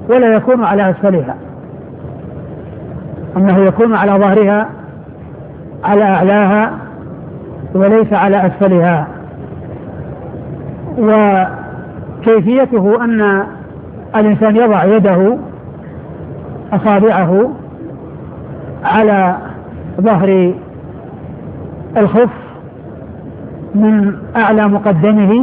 ولا يكون على أسفلها، أنه يكون على ظهرها على أعلاها وليس على أسفلها. وكيفيته أن الإنسان يضع يده أصابعه على ظهر الخف من أعلى مقدمه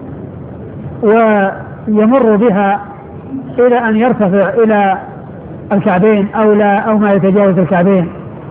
ويمر بها إلى أن يرتفع إلى الكعبين أو ما يتجاوز الكعبين،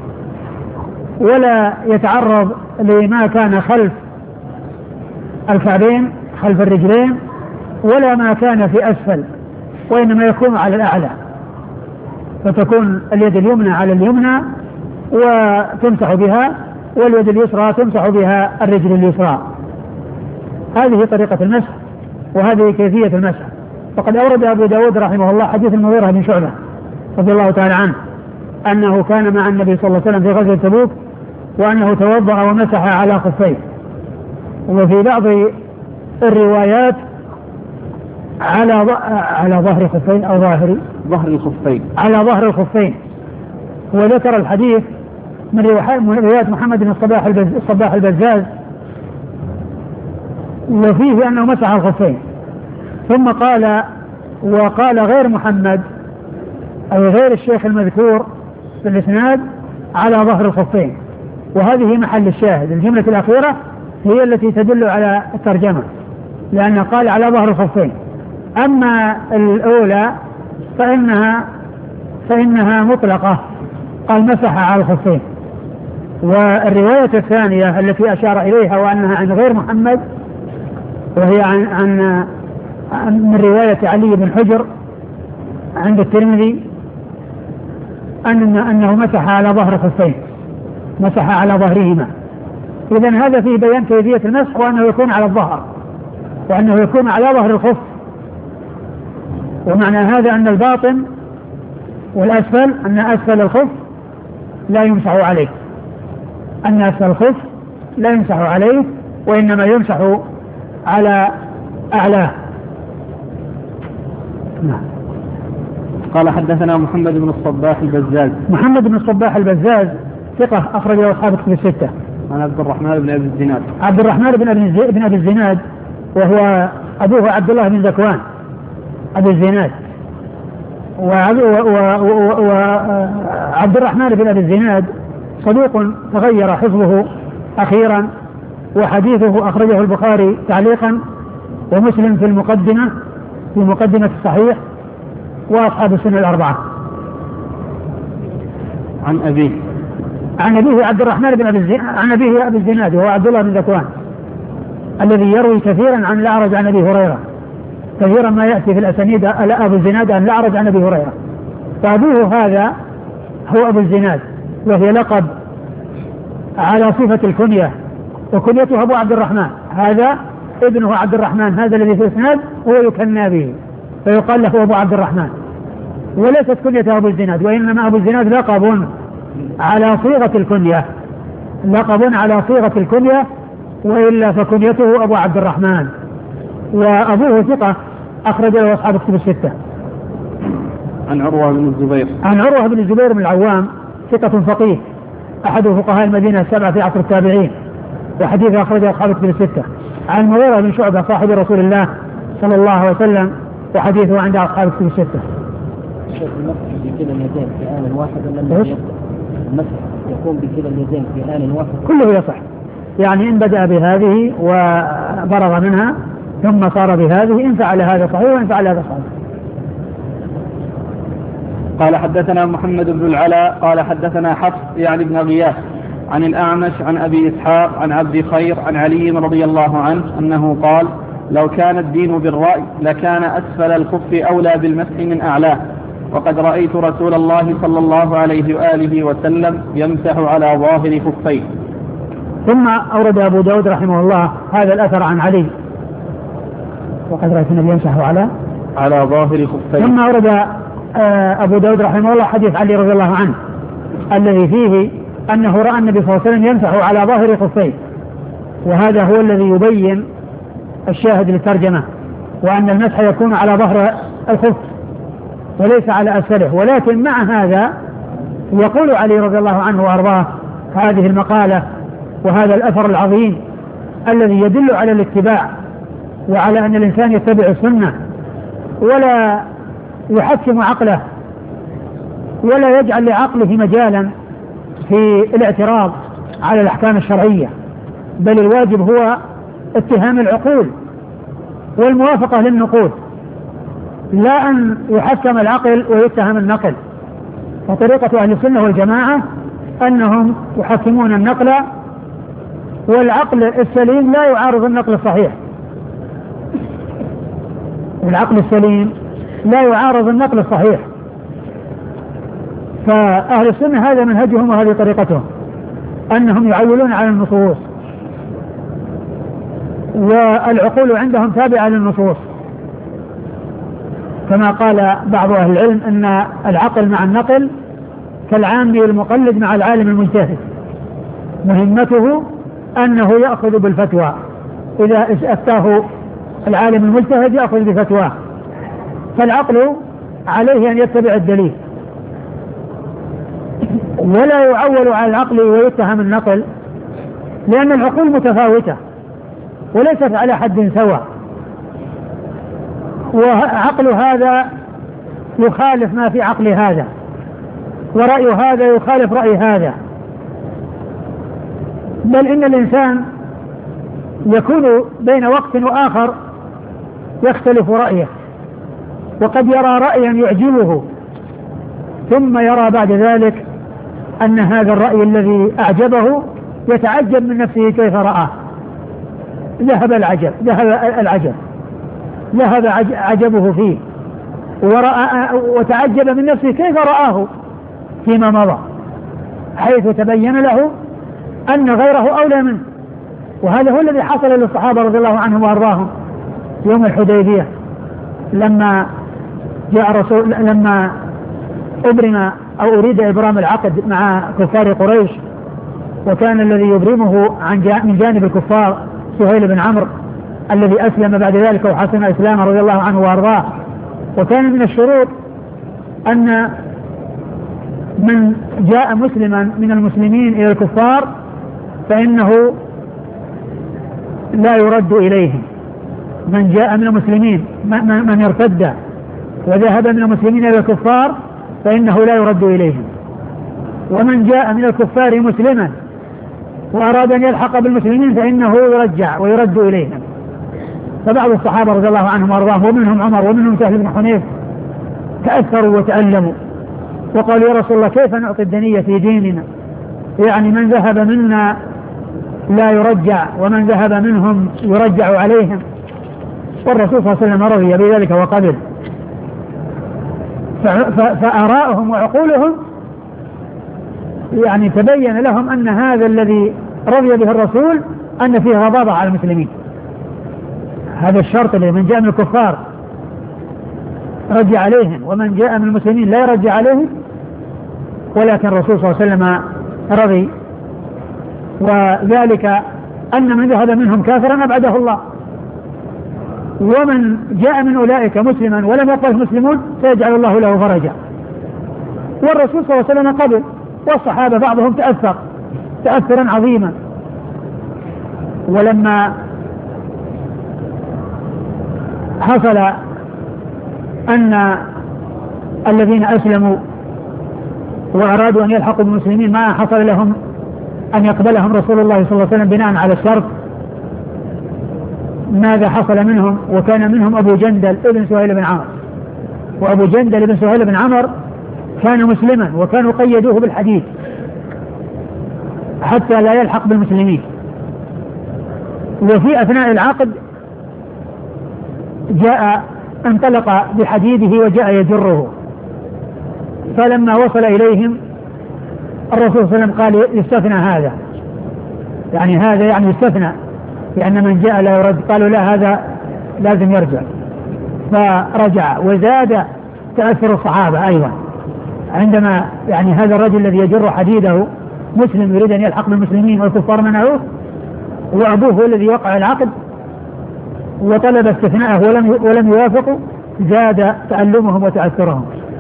ولا يتعرض لما كان خلف الكعبين خلف الرجلين ولا ما كان في أسفل، وإنما يكون على الأعلى، فتكون اليد اليمنى على اليمنى وتمسح بها، واليد اليسرى تمسح بها الرجل اليسرى. هذه طريقة المسح وهذه كيفية المسح. وقد أورد أبو داود رحمه الله حديث المغيرة بن شعبة رضي الله تعالى عنه أنه كان مع النبي صلى الله عليه وسلم في غزوة تبوك وأنه توضأ ومسح على خفيه. وفي بعض الروايات على ظهر خفين أو ظهر الخفين، على ظهر الخفين. وذكر الحديث من روايات محمد بن الصباح البزاز وفيه أنه مسح الخفين، ثم وقال غير محمد أو غير الشيخ المذكور في الإسناد على ظهر الخفين. وهذه محل الشاهد، الجملة الأخيرة هي التي تدل على الترجمة، لأنه قال على ظهر الخفين. أما الأولى فإنها مطلقة، قال مسح على الخفين. والرواية الثانية التي أشار إليها وأنها عن غير محمد وهي من رواية علي بن حجر عند الترمذي أنه مسح على ظهر خفين، مسح على ظهرهما. إذن هذا فيه بيان كيفية المسح وأنه يكون على الظهر وأنه يكون على ظهر الخف. ومعنى هذا أن الباطن والأسفل أن أسفل الخف لا يمسح عليه، أن أسفل الخف لا يمسح عليه وإنما يمسح على أعلاه. نعم. قال حدثنا محمد بن الصباح البزاز. محمد بن الصباح البزاز ثقة أخرجه أصحاب الكتب الستة. عن عبد الرحمن بن أبي الزناد. عبد الرحمن بن أبي الزناد وهو أبوه عبد الله بن ذكوان أبي الزناد. وعبد الرحمن بن أبي الزناد صدوق تغير حفظه أخيرا، وحديثه أخرجه البخاري تعليقا ومسلم في مقدمة الصحيح وأصحاب السنة الأربعة. عن أبيه عبد الرحمن بن أبي الزناد وهو عبد الله بن ذكوان الذي يروي كثيرا عن الأعرج عن أبي هريرة، كثيرا ما يأتي في الأسانيد أبو الزناد عن الأعرج عن أبي هريرة. فأبوه هذا هو أبو الزناد، وهي لقب على صفة الكنية، وكنيته أبو عبد الرحمن. هذا ابنه عبد الرحمن، هذا الذي في الإسناد هو يكنى به فيقال له أبو عبد الرحمن، وليست كنيته أبو الزناد، وإنما أبو الزناد لقب على صيغة الكنية، وإلا فكنيته أبو عبد الرحمن. وأبوه ثقة أخرج له أصحاب الكتب الستة. عن عروة بن الزبير بن العوام ثقة فقيه أحد فقهاء المدينة السبعة في عصر التابعين، وحديثه أخرجه أصحاب الكتب الستة. عن المغيرة بن شعبة صاحب رسول الله صلى الله عليه وسلم، وحديثه عند أصحاب الكتب الستة. المسح بكلا اليدين في آن واحد ولا المسح يكون بكلا اليدين في آن واحد؟ كله يصح، يعني إن بدأ بهذه وفرغ منها ثم صار بهذه، إن فعل هذا صحيح وإن فعل هذا صحيح. قال حدثنا محمد بن العلاء قال حدثنا حفص يعني بن غياث عن الأعمش عن أبي إسحاق عن عبد خير عن علي رضي الله عنه أنه قال: لو كان الدين بالرأي لكان أسفل الخف أولى بالمسح من أعلاه، وقد رأيت رسول الله صلى الله عليه وآله وسلم يمسح على ظاهر خفيه. ثم أورد أبو داود رحمه الله هذا الأثر عن علي، وقد رأيت النبي يمسح على ظاهر خفيه. ثم أورد أبو داود رحمه الله حديث علي رضي الله عنه الذي فيه أنه رأى النبي صلى الله عليه وسلم يمسح على ظاهر خفيه، وهذا هو الذي يبين الشاهد للترجمة، وأن المسح يكون على ظهر الخف وليس على أسفله. ولكن مع هذا يقول علي رضي الله عنه وأرضاه هذه المقالة وهذا الأثر العظيم الذي يدل على الاتباع وعلى أن الإنسان يتبع السنة ولا يحكم عقله ولا يجعل لعقله مجالا في الاعتراض على الأحكام الشرعية، بل الواجب هو اتهام العقول والموافقة للنقول، لا أن يحكم العقل ويتهم النقل. وطريقة أهل السنة والجماعة أنهم يحكمون النقل، والعقل السليم لا يعارض النقل الصحيح، العقل السليم لا يعارض النقل الصحيح. فأهل السنة هذا منهجهم وهذه طريقتهم، أنهم يعولون على النصوص، والعقول عندهم تابعة للنصوص، كما قال بعض أهل العلم أن العقل مع النقل كالعامي المقلد مع العالم المجتهد، مهمته أنه يأخذ بالفتوى، إذا أفتاه العالم المجتهد يأخذ بفتواه، فالعقل عليه أن يتبع الدليل، ولا يعول على العقل ويتهم النقل، لأن العقول متفاوتة وليست على حد سواء، وعقل هذا يخالف ما في عقل هذا، ورأي هذا يخالف رأي هذا، بل إن الإنسان يكون بين وقت وآخر يختلف رأيه، وقد يرى رأيا يعجبه ثم يرى بعد ذلك أن هذا الرأي الذي أعجبه يتعجب من نفسه كيف رآه، ذهب عجبه فيه، وتعجب من نفسه كيف رآه فيما مضى، حيث تبين له أن غيره أولى منه. وهذا هو الذي حصل للصحابة رضي الله عنهم وأرضاهم يوم الحديبية، لما أبرم أو أريد إبرام العقد مع كفار قريش، وكان الذي يبرمه من جانب الكفار سهيل بن عمرو الذي أسلم بعد ذلك وحسن إسلامه رضي الله عنه وأرضاه. وكان من الشروط أن من جاء مسلما من المسلمين إلى الكفار فإنه لا يرد إليهم، من جاء من المسلمين من ارتد وذهب من المسلمين إلى الكفار فإنه لا يرد إليهم، ومن جاء من الكفار مسلما وأراد أن يلحق بالمسلمين فإنه يرجع ويرد إليهم. فبعض الصحابة رضي الله عنهم وأرضاهم ومنهم عمر ومنهم سهل بن حنيف تأثروا وتألموا وقالوا يا رسول الله كيف نعطي الدنية في ديننا، يعني من ذهب منا لا يرجع ومن ذهب منهم يرجع عليهم. والرسول صلى الله عليه وسلم رضي بذلك وقبل، فآراؤهم وعقولهم يعني تبين لهم أن هذا الذي رضي به الرسول أن فيه غضاضة على المسلمين، هذا الشرط اللي من جاء من الكفار رجع عليهم ومن جاء من المسلمين لا يرجع عليهم، ولكن الرسول صلى الله عليه وسلم رضي، وذلك أن من ذهب منهم كافرا أبعده الله، ومن جاء من أولئك مسلما ولم يقبله المسلمون سيجعل الله له فرجا. والرسول صلى الله عليه وسلم قبل، والصحابة بعضهم تأثرا عظيما. ولما حصل أن الذين أسلموا وأرادوا أن يلحقوا بالمسلمين ما حصل لهم أن يقبلهم رسول الله صلى الله عليه وسلم بناء على الشرط، ماذا حصل منهم؟ وكان منهم أبو جندل ابن سهيل بن عمرو، وأبو جندل ابن سهيل بن عمرو كان مسلما وكانوا قيدوه بالحديد حتى لا يلحق بالمسلمين، وفي أثناء العقد انطلق بحديده وجاء يجره، فلما وصل إليهم الرسول صلى الله عليه وسلم قال يستثنى هذا، يعني هذا يعني يستثنى، لأن من جاء لا يرد، قالوا لا هذا لازم يرجع، فرجع. وزاد تأثر الصحابة أيضا عندما يعني هذا الرجل الذي يجر حديده مسلم يريد أن يلحق بالمسلمين والكفار منعوه، وأبوه هو الذي وقع العقد وطلب استثناءه ولم يوافقوا، زاد تألمهم وتأثرهم.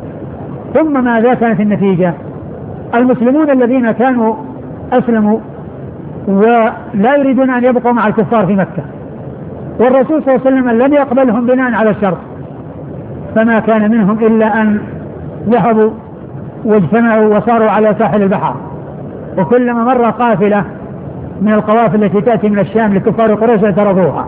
ثم ماذا كانت النتيجة؟ المسلمون الذين كانوا أسلموا ولا يريدون أن يبقوا مع الكفار في مكة، والرسول صلى الله عليه وسلم لم يقبلهم بناء على الشرط، فما كان منهم إلا أن ذهبوا واجتمعوا وصاروا على ساحل البحر، وكلما مر قافلة من القوافل التي تأتي من الشام لكفار قريش اعترضوها،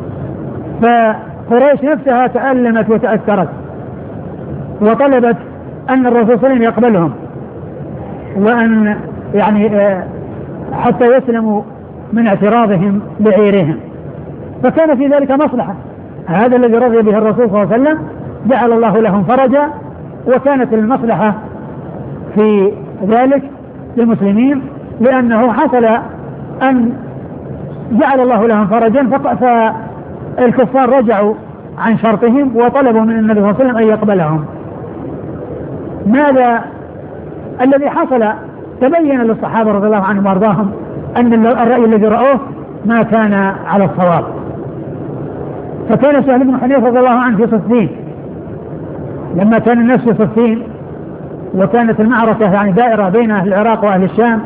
فقريش نفسها تألمت وتأثرت وطلبت أن الرسول صلى الله عليه وسلم يقبلهم، وأن يعني حتى يسلموا من اعتراضهم بعيرهم، فكان في ذلك مصلحة. هذا الذي رضي به الرسول صلى الله عليه وسلم جعل الله لهم فرجا، وكانت المصلحة في ذلك للمسلمين، لأنه حصل أن جعل الله لهم فرجا، فالكفار رجعوا عن شرطهم وطلبوا من النبي صلى الله عليه وسلم أن يقبلهم. ماذا الذي حصل؟ تبين للصحابة رضي الله عنهم وارضاهم أن الرأي الذي رأوه ما كان على الصواب. فكان سهل بن حنيفة رضي الله عنه في صفين، لما كان الناس في صفين وكانت المعركة يعني دائرة بين أهل العراق وأهل الشام،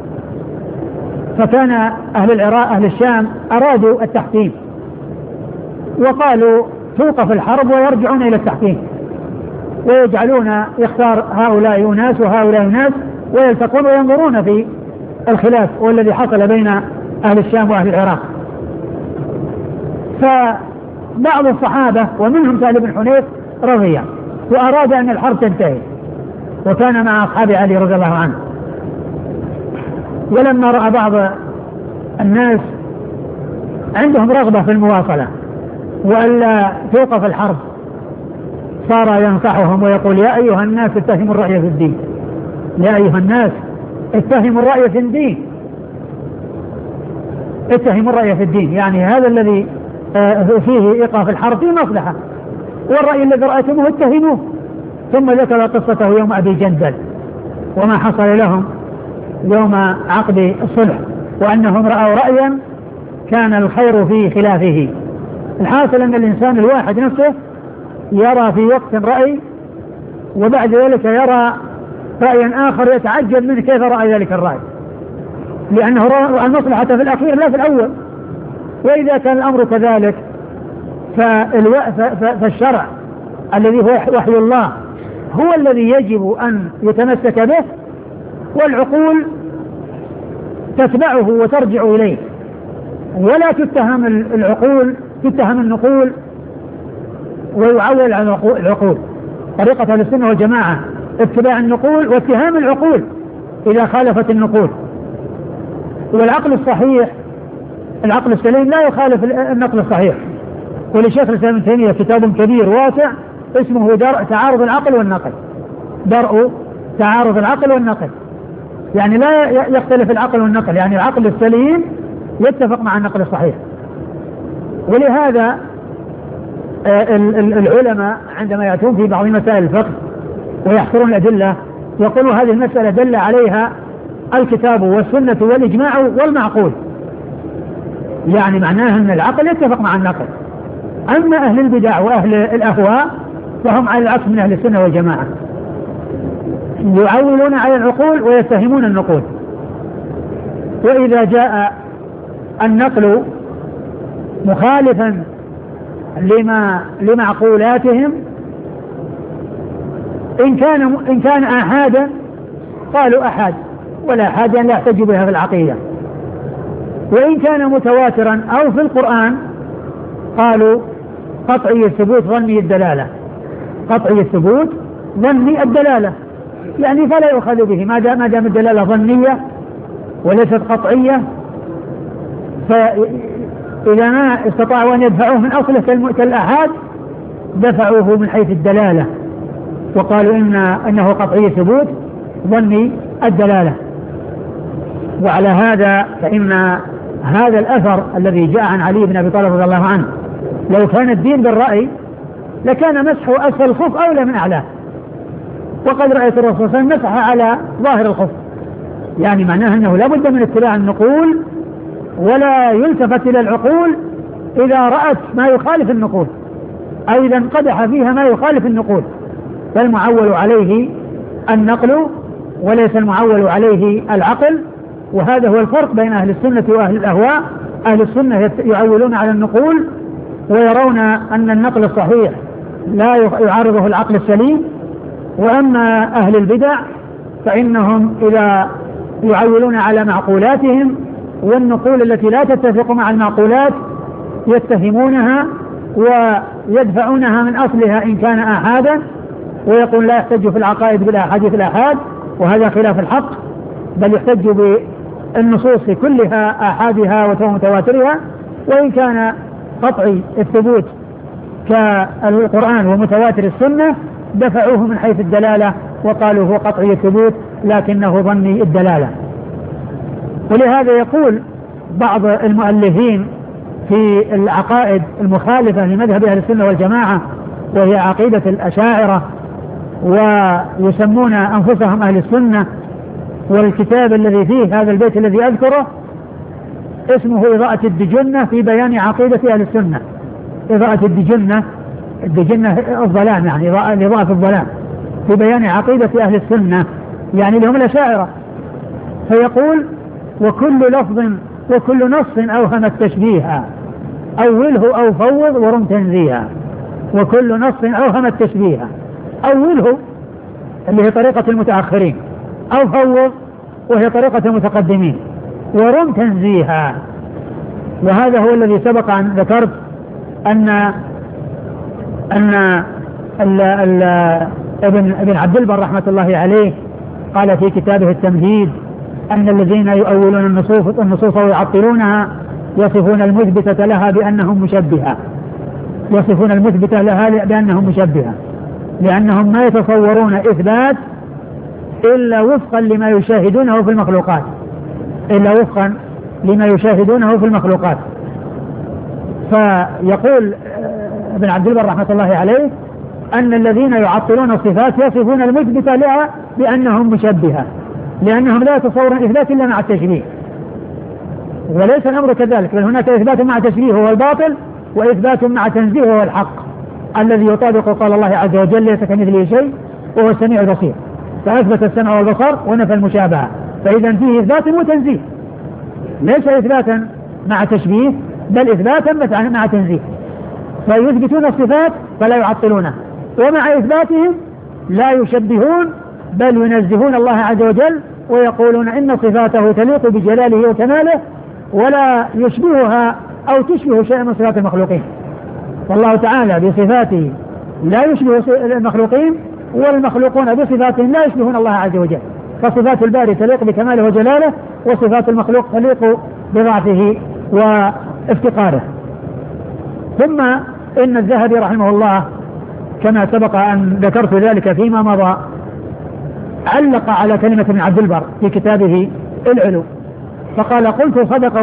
فكان أهل العراق أهل الشام أرادوا التحكيم وقالوا توقف الحرب ويرجعون إلى التحكيم، ويجعلون يختار هؤلاء أناس وهؤلاء أناس ويلتقون وينظرون في الخلاف والذي حصل بين أهل الشام وأهل العراق. فبعض الصحابة ومنهم سهل بن حنيف رضي وأراد أن الحرب تنتهي، وكان مع أصحاب علي رضي الله عنه. ولما رأى بعض الناس عندهم رغبة في المواصلة وألا توقف الحرب، صار ينصحهم ويقول يا أيها الناس اتهموا الرأي في الدين، يا أيها الناس اتهموا الرأي في الدين، اتهموا الرأي في الدين، يعني هذا الذي فيه إيقاف الحرب فيه مصلحة، والرأي الذي رأيتموه اتهموه. ثم ذكر قصته يوم أبي جندل وما حصل لهم يوم عقد الصلح، وأنهم رأوا رأيا كان الخير في خلافه. الحاصل أن الإنسان الواحد نفسه يرى في وقت رأي وبعد ذلك يرى رأيا آخر يتعجب منه كيف رأى ذلك الرأي، لأنه رأى المصلحة في الأخير لا في الأول. وإذا كان الأمر كذلك فالشرع الذي هو وحي الله هو الذي يجب أن يتمسك به، والعقول تتبعه وترجع إليه، ولا تتهم العقول، تتهم النقول ويعول على العقول. طريقة أهل السنة والجماعة اتباع النقول واتهام العقول إذا خالفت النقول. والعقل الصحيح، العقل السليم لا يخالف النقل الصحيح. ولشيخ الإسلام ابن تيمية كتاب كبير واسع اسمه درء تعارض العقل والنقل، درء تعارض العقل والنقل، يعني لا يختلف العقل والنقل، يعني العقل السليم يتفق مع النقل الصحيح. ولهذا العلماء عندما يأتون في بعض مسائل الفقه ويحصرون الأدلة يقولوا هذه المسألة دل عليها الكتاب والسنة والإجماع والمعقول، يعني معناها أن العقل يتفق مع النقل. أما أهل البدع وأهل الأهواء فهم على العكس من أهل السنة والجماعة، يعولون على العقول ويتهمون النقول. وإذا جاء النقل مخالفا لمعقولاتهم إن كان آحادا قالوا أحاد، ولا أحاد لا يحتج بها في العقيدة. وإن كان متواترا أو في القرآن قالوا قطعي الثبوت ظني الدلالة، قطعي الثبوت ظني الدلالة، يعني فلا يؤخذ به ما دام الدلالة ظنية وليست قطعية. فإذا ما استطاعوا أن يدفعوه من أصله كالآحاد دفعوه من حيث الدلالة وقالوا إنه قطعي ثبوت ظني الدلالة. وعلى هذا فإن هذا الأثر الذي جاء عن علي بن أبي طالب رضي الله عنه لو كان الدين بالرأي لكان مسح أسفل الخف أولى من أعلاه، وقد رأيت الرسول صلى الله عليه وسلم مسح على ظاهر الخف، يعني معناه أنه لا بد من اتباع النقول ولا يلتفت إلى العقول إذا رأت ما يخالف النقول أو إذا انقدح فيها ما يخالف النقول، فالمعول عليه النقل وليس المعول عليه العقل. وهذا هو الفرق بين أهل السنة وأهل الأهواء. أهل السنة يعولون على النقول ويرون أن النقل الصحيح لا يعارضه العقل السليم، وأما أهل البدع فإنهم إذا يعولون على معقولاتهم والنقول التي لا تتفق مع المعقولات يتهمونها ويدفعونها من أصلها إن كان آحادا، ويقول لا يحتج في العقائد بالآحاد في الآحاد، وهذا خلاف الحق، بل يحتج بالنصوص كلها آحادها ومتواترها، وإن كان قطعي الثبوت كالقرآن ومتواتر السنة دفعوه من حيث الدلالة وقالوا هو قطعي الثبوت لكنه ظني الدلالة. ولهذا يقول بعض المؤلفين في العقائد المخالفة لمذهب أهل السنة والجماعة وهي عقيدة الأشاعرة، ويسمون أنفسهم أهل السنة، والكتاب الذي فيه هذا البيت الذي أذكره اسمه إضاءة الدجنة في بيان عقيدة أهل السنة. إضاءة الدجنة الظلام، يعني إضاءة الظلام في بيان عقيدة أهل السنة، يعني لهم الأشاعرة. فيقول وكل لفظ وكل نص أوهم التشبيه أوله أو فوض ورم تنزيها. وكل نص أوهم التشبيه أوله اللي هي طريقة المتأخرين، أو فوض وهي طريقة المتقدمين، ورم تنزيها. وهذا هو الذي سبق أن ذكرت أن ابن عبد البر رحمة الله عليه قال في كتابه التمهيد أن الذين يؤولون النصوص ويعطلونها يصفون المثبتة لها بأنهم مشبهة، يصفون المثبتة لها بأنهم مشبهة، لأنهم ما يتصورون إثبات إلا وفقا لما يشاهدونه في المخلوقات، إلا وفقا لما يشاهدونه في المخلوقات. فيقول ابن عبد البر رحمة الله عليه أن الذين يعطلون الصفات يصفون المثبتة لها بأنهم مشبهة، لأنهم لا يتصورون إثبات إلا مع التشبيه. وليس الأمر كذلك، بل هناك إثبات مع تشبيه هو الباطل، وإثبات مع تنزيه هو الحق الذي يطابق قال الله عز وجل ليس كمثله شيء وهو السميع البصير، فأثبت السمع والبصر ونفى المشابهة، فإذا فيه إثبات وتنزيه، ليس إثباتا مع تشبيه بل إثباتا مع تنزيه. فيثبتون الصفات فلا يعطلونها، ومع إثباتهم لا يشبهون بل ينزهون الله عز وجل ويقولون إن صفاته تليق بجلاله وكماله ولا يشبهها أو تشبه شيئا من صفات المخلوقين. والله تعالى بصفاته لا يشبه المخلوقين، والمخلوقون بصفاتهم لا يشبهون الله عز وجل. فصفات الباري تليق بكماله وجلاله، وصفات المخلوق تليق بضعفه وافتقاره. ثم إن الذهبي رحمه الله كما سبق أن ذكرت ذلك فيما مضى علق على كلمة ابن عبد البر في كتابه العلو، فقال قلت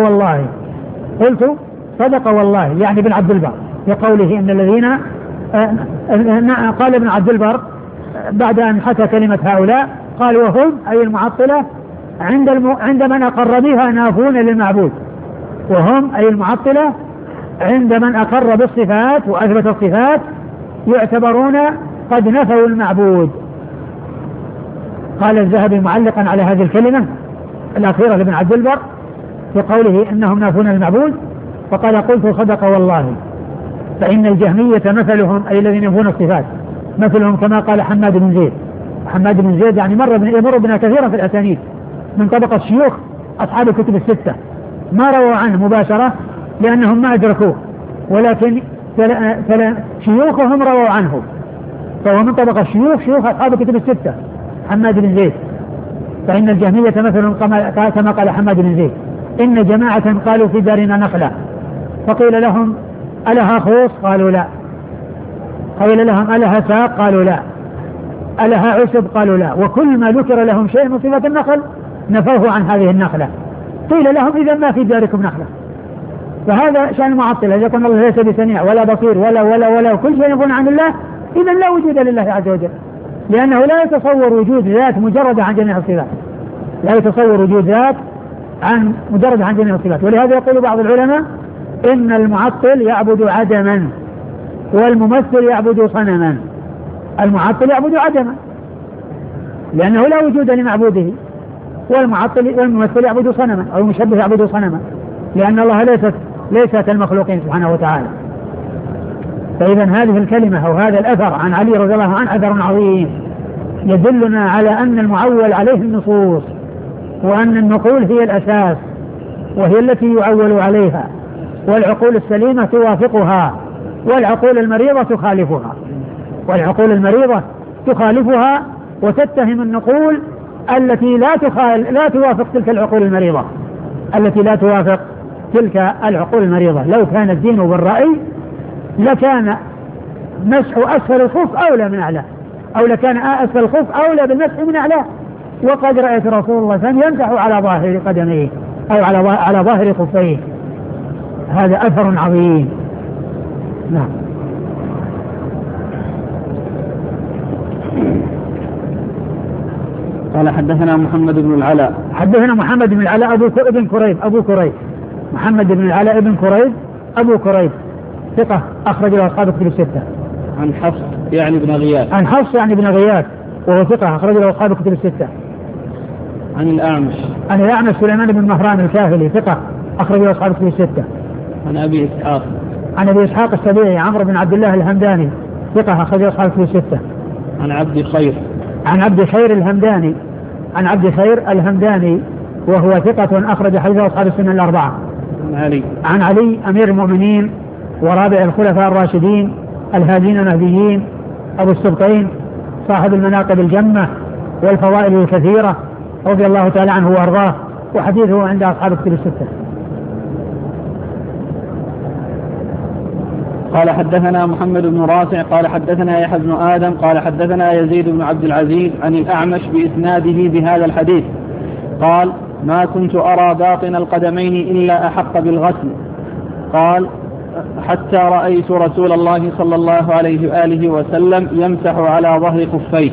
صدق والله يعني ابن عبد البر في قوله إن الذين قال ابن عبد البر بعد أن حكى كلمة هؤلاء قال وهم أي المعطلة عند من أقر بها نافون للمعبود. وهم أي المعطلة عند من أقر بالصفات وأثبت الصفات يعتبرون قد نفوا المعبود. قال الذهبي معلقا على هذه الكلمة الأخيرة لابن عبد البر في قوله إنهم نافون المعبود، فقال قلت صدق والله فإن الجهمية مثلهم أي الذين ينفون الصفات مثلهم كما قال حماد بن زيد يعني يمر بنا كثيرا في الأسانيد من طبقة الشيوخ أصحاب الكتب الستة، ما رووا عنه مباشرة لأنهم ما أدركوه، ولكن شيوخهم رووا عنه، فهو من طبقة شيوخ أصحاب الكتب الستة حماد بن زيد. فإن الجهمية مثلهم كما قال حماد بن زيد إن جماعة قالوا في دارنا نخلة، فقيل لهم ألها خوص؟ قالوا لا. قيل لهم ألها ساق؟ قالوا لا. ألها عشب؟ قالوا لا. وكل ما ذكر لهم شيء من صفة النخل نفوه عن هذه النخلة. قيل لهم إذا ما في داركم نخلة. فهذا شأن المعطلة، إذا كان الله ليس بسميع ولا بصير ولا كل شيء يكون عن الله إذا لا وجود لله عز وجل، لأنه لا يتصور وجود ذات مجردة عن جميع الصفات، لا يتصور وجود ذات عن مجرد عن جميع الصفات. ولهذا يقول بعض العلماء إن المعطل يعبد عدما والممثل يعبد صنما. المعطل يعبد عدما لأنه لا وجود لمعبوده، والمعطل والممثل يعبد صنما أو المشبه يعبد صنما، لأن الله ليست المخلوقين سبحانه وتعالى. فإذا هذه الكلمة أو هذا الأثر عن علي رضي الله عنه أثر عظيم يدلنا على أن المعول عليه النصوص، وأن النقول هي الأساس وهي التي يعول عليها، والعقول السليمة توافقها والعقول المريضة تخالفها وتتهم النقول التي لا توافق تلك العقول المريضة. لو كان الدين بالرأي لكان مسح أسفل الخف أولى من أعلى، أو لكان أسفل الخف أولى بالمسح من أعلى. وقد رأيت رسول الله صلى الله عليه وسلم يمسح على ظاهر قدميه أو على ظاهر خفيه. هذا أثر عظيم. نعم. قال حدثنا محمد بن العلاء. حدثنا محمد بن العلاء أبو كريب محمد بن العلاء بن كريب أبو كريب ثقة أخرج له أصحاب كتب الستة. عن حفص يعني بن غياث وهو ثقة أخرج له أصحاب كتب الستة. عن الأعمش سليمان بن مهران الكاهلي ثقة أخرج له أصحاب كتب الستة. عن أبي إسحاق السبيعي عمرو بن عبد الله الهمداني ثقة أخرج له أصحاب كتب الستة. عن عبد خير الهمداني وهو ثقة أخرج حديثه أصحاب السنة الأربعة. عن علي أمير المؤمنين ورابع الخلفاء الراشدين الهادين المهديين أبو السبطين صاحب المناقب الجمة والفضائل الكثيرة رضي الله تعالى عنه وأرضاه، وحديثه عند أصحاب كتب الستة. قال حدثنا محمد بن رافع قال حدثنا يحيى بن آدم قال حدثنا يزيد بن عبد العزيز عن الأعمش بإسناده بهذا الحديث قال ما كنت أرى باطن القدمين إلا أحق بالغسل. قال حتى رأيت رسول الله صلى الله عليه وآله وسلم يمسح على ظهر خفيه.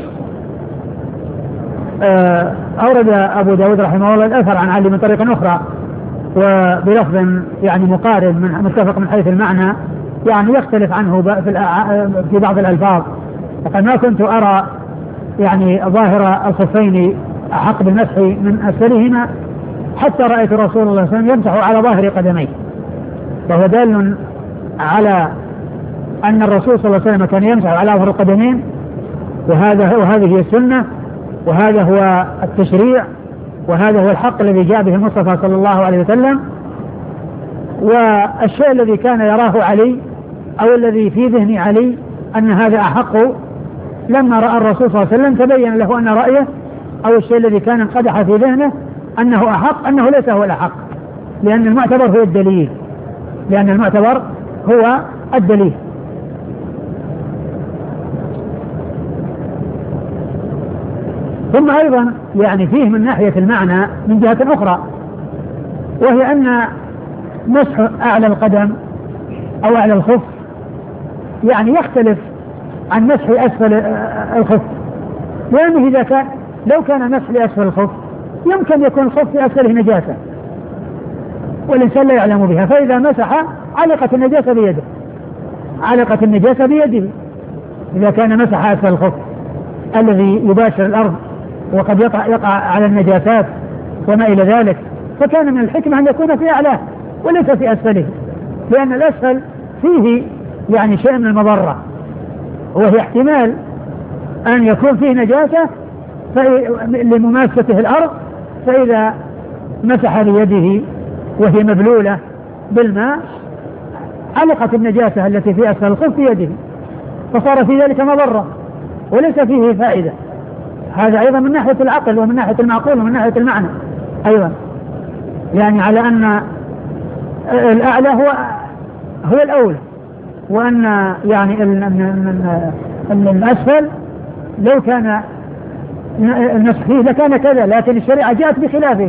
أورد أبو داود رحمه الله الأثر عن علي من طريق أخرى وبلفظ يعني مقارب متفق من حيث المعنى، يعني يختلف عنه في بعض الألفاظ. فقال ما كنت أرى يعني ظاهر الخفين أحق بالمسح من أسفلهما حتى رأيت رسول الله صلى الله عليه وسلم يمسح على ظاهر قدميه، وهو دال على أن الرسول صلى الله عليه وسلم كان يمسح على ظهر القدمين، وهذه هي السنة، وهذا هو التشريع، وهذا هو الحق الذي جاء به المصطفى صلى الله عليه وسلم. والشيء الذي كان يراه علي أو الذي في ذهن علي أن هذا أحق، لما رأى الرسول صلى الله عليه وسلم تبين له أن رأيه أو الشيء الذي كان انقدح في ذهنه أنه أحق أنه ليس هو الأحق، لأن المعتبر هو الدليل. ثم أيضا يعني فيه من ناحية المعنى من جهة أخرى، وهي أن مسح أعلى القدم أو أعلى الخف يعني يختلف عن مسح أسفل الخف، لأنه إذا لو كان مسح لأسفل الخف يمكن يكون الخف في أسفله نجاسة والإنسان لا يعلم بها، فإذا مسح علقت النجاسة بيده إذا كان مسح أسفل الخف الذي يباشر الأرض وقد يقع على النجاسات وما إلى ذلك، فكان من الحكمة أن يكون في أعلاه وليس في أسفله، لأن الأسفل فيه يعني شيء من المضرة، وهي احتمال أن يكون فيه نجاسة لمماسته الأرض، فإذا مسح بيده وهي مبلولة بالماء علقت النجاسة التي في أسفل الخف في يده، فصار في ذلك مضرة وليس فيه فائدة. هذا أيضا من ناحية العقل ومن ناحية المعقول ومن ناحية المعنى أيضا، يعني على أن الأعلى هو الأولى، وأن يعني الأسفل لو كان النسخ فيه لكان كذا، لكن الشريعة جاءت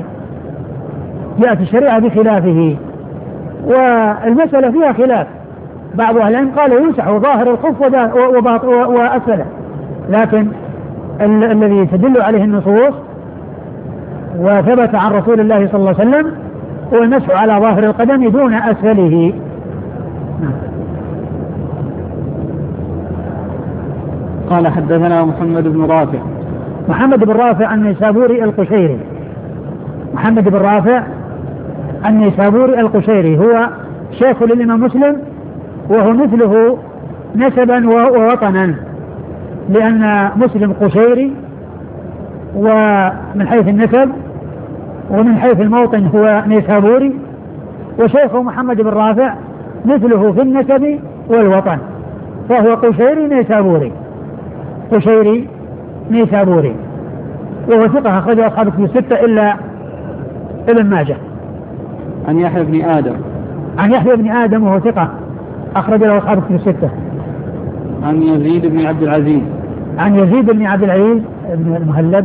بخلافه، والمسألة فيها خلاف. بعض أهل العلم قالوا يمسح ظاهر الخف وأسفله، لكن الذي تدل عليه النصوص وثبت عن رسول الله صلى الله عليه وسلم هو المسح على ظاهر القدم دون أسفله. قال حدثنا محمد بن رافع. محمد بن رافع النيسابوري القشيري. محمد بن رافع النيسابوري القشيري هو شيخ للإمام مسلم، وهو مثله نسبا ووطنا، لأن مسلم قشيري ومن حيث النسب، ومن حيث الموطن هو نيسابوري، وشيخه محمد بن رافع مثله في النسب والوطن، فهو قشيري نيسابوري. قشيري نيسابوري، وهو ثقة أخرجه أصحاب الكتب الستة إلا ابن ماجه. عن يحيى بن آدم. عن يحيى بن آدم وهو ثقة أخرج له أصحاب الكتب الستة. عن يزيد بن عبد العزيز. عن يزيد بن عبد العزيز بن المهلب.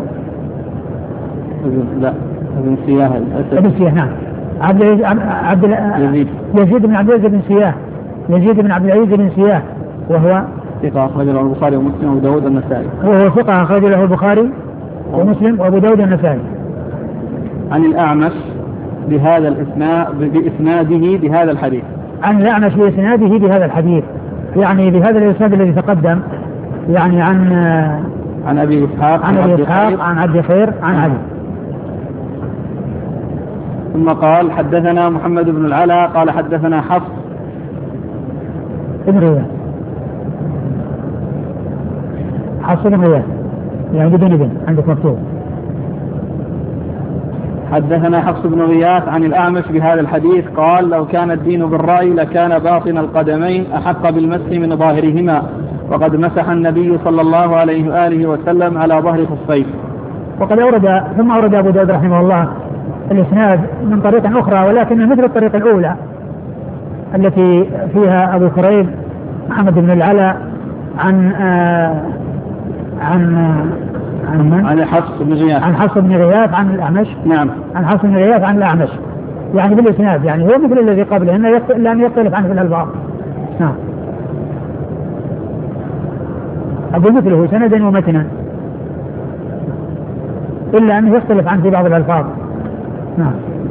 لا ابن سياه. ابن سياه نعم. يزيد بن عبد العزيز بن سياه. يزيد بن عبد العزيز بن سياه وهو ثقة أخرج له البخاري ومسلم وأبو داود النسائي. وهو ثقة أخرج له البخاري ومسلم وأبو داود النسائي. عن الأعمش بهذا بإسناده بهذا الحديث. عن الأعمش بإسناده بهذا الحديث، يعني بهذا الإسناد الذي تقدم، يعني عن أبي إسحاق عن عبد خير عن علي. ثم قال حدثنا محمد بن العلاء قال حدثنا حفص ابن غياث. حفص بن غياث يعني بدون عندك مكتوب. حدثنا حفص بن غياث عن الأعمش بهذا الحديث قال لو كان الدين بالرأي لكان باطن القدمين أحق بالمسح من ظاهرهما، وقد مسح النبي صلى الله عليه وآله وسلم على ظهر خفيه. وقد ثم أورد أبو داود رحمه الله الإسناد من طريق أخرى، ولكن مثل الطريق الأولى التي فيها أبو كريب محمد بن العلاء عن حفص بن غياث. عن حفص بن غياث عن الأعمش. نعم. عن حفص بن غياث عن الأعمش، يعني بالإسناد، يعني هو مثل الذي قبله لأن يختلف عنه في الألفاظ. نعم. أقول مثله سندا ومتنا، إلا أنه يختلف عنه في بعض الألفاظ. نعم.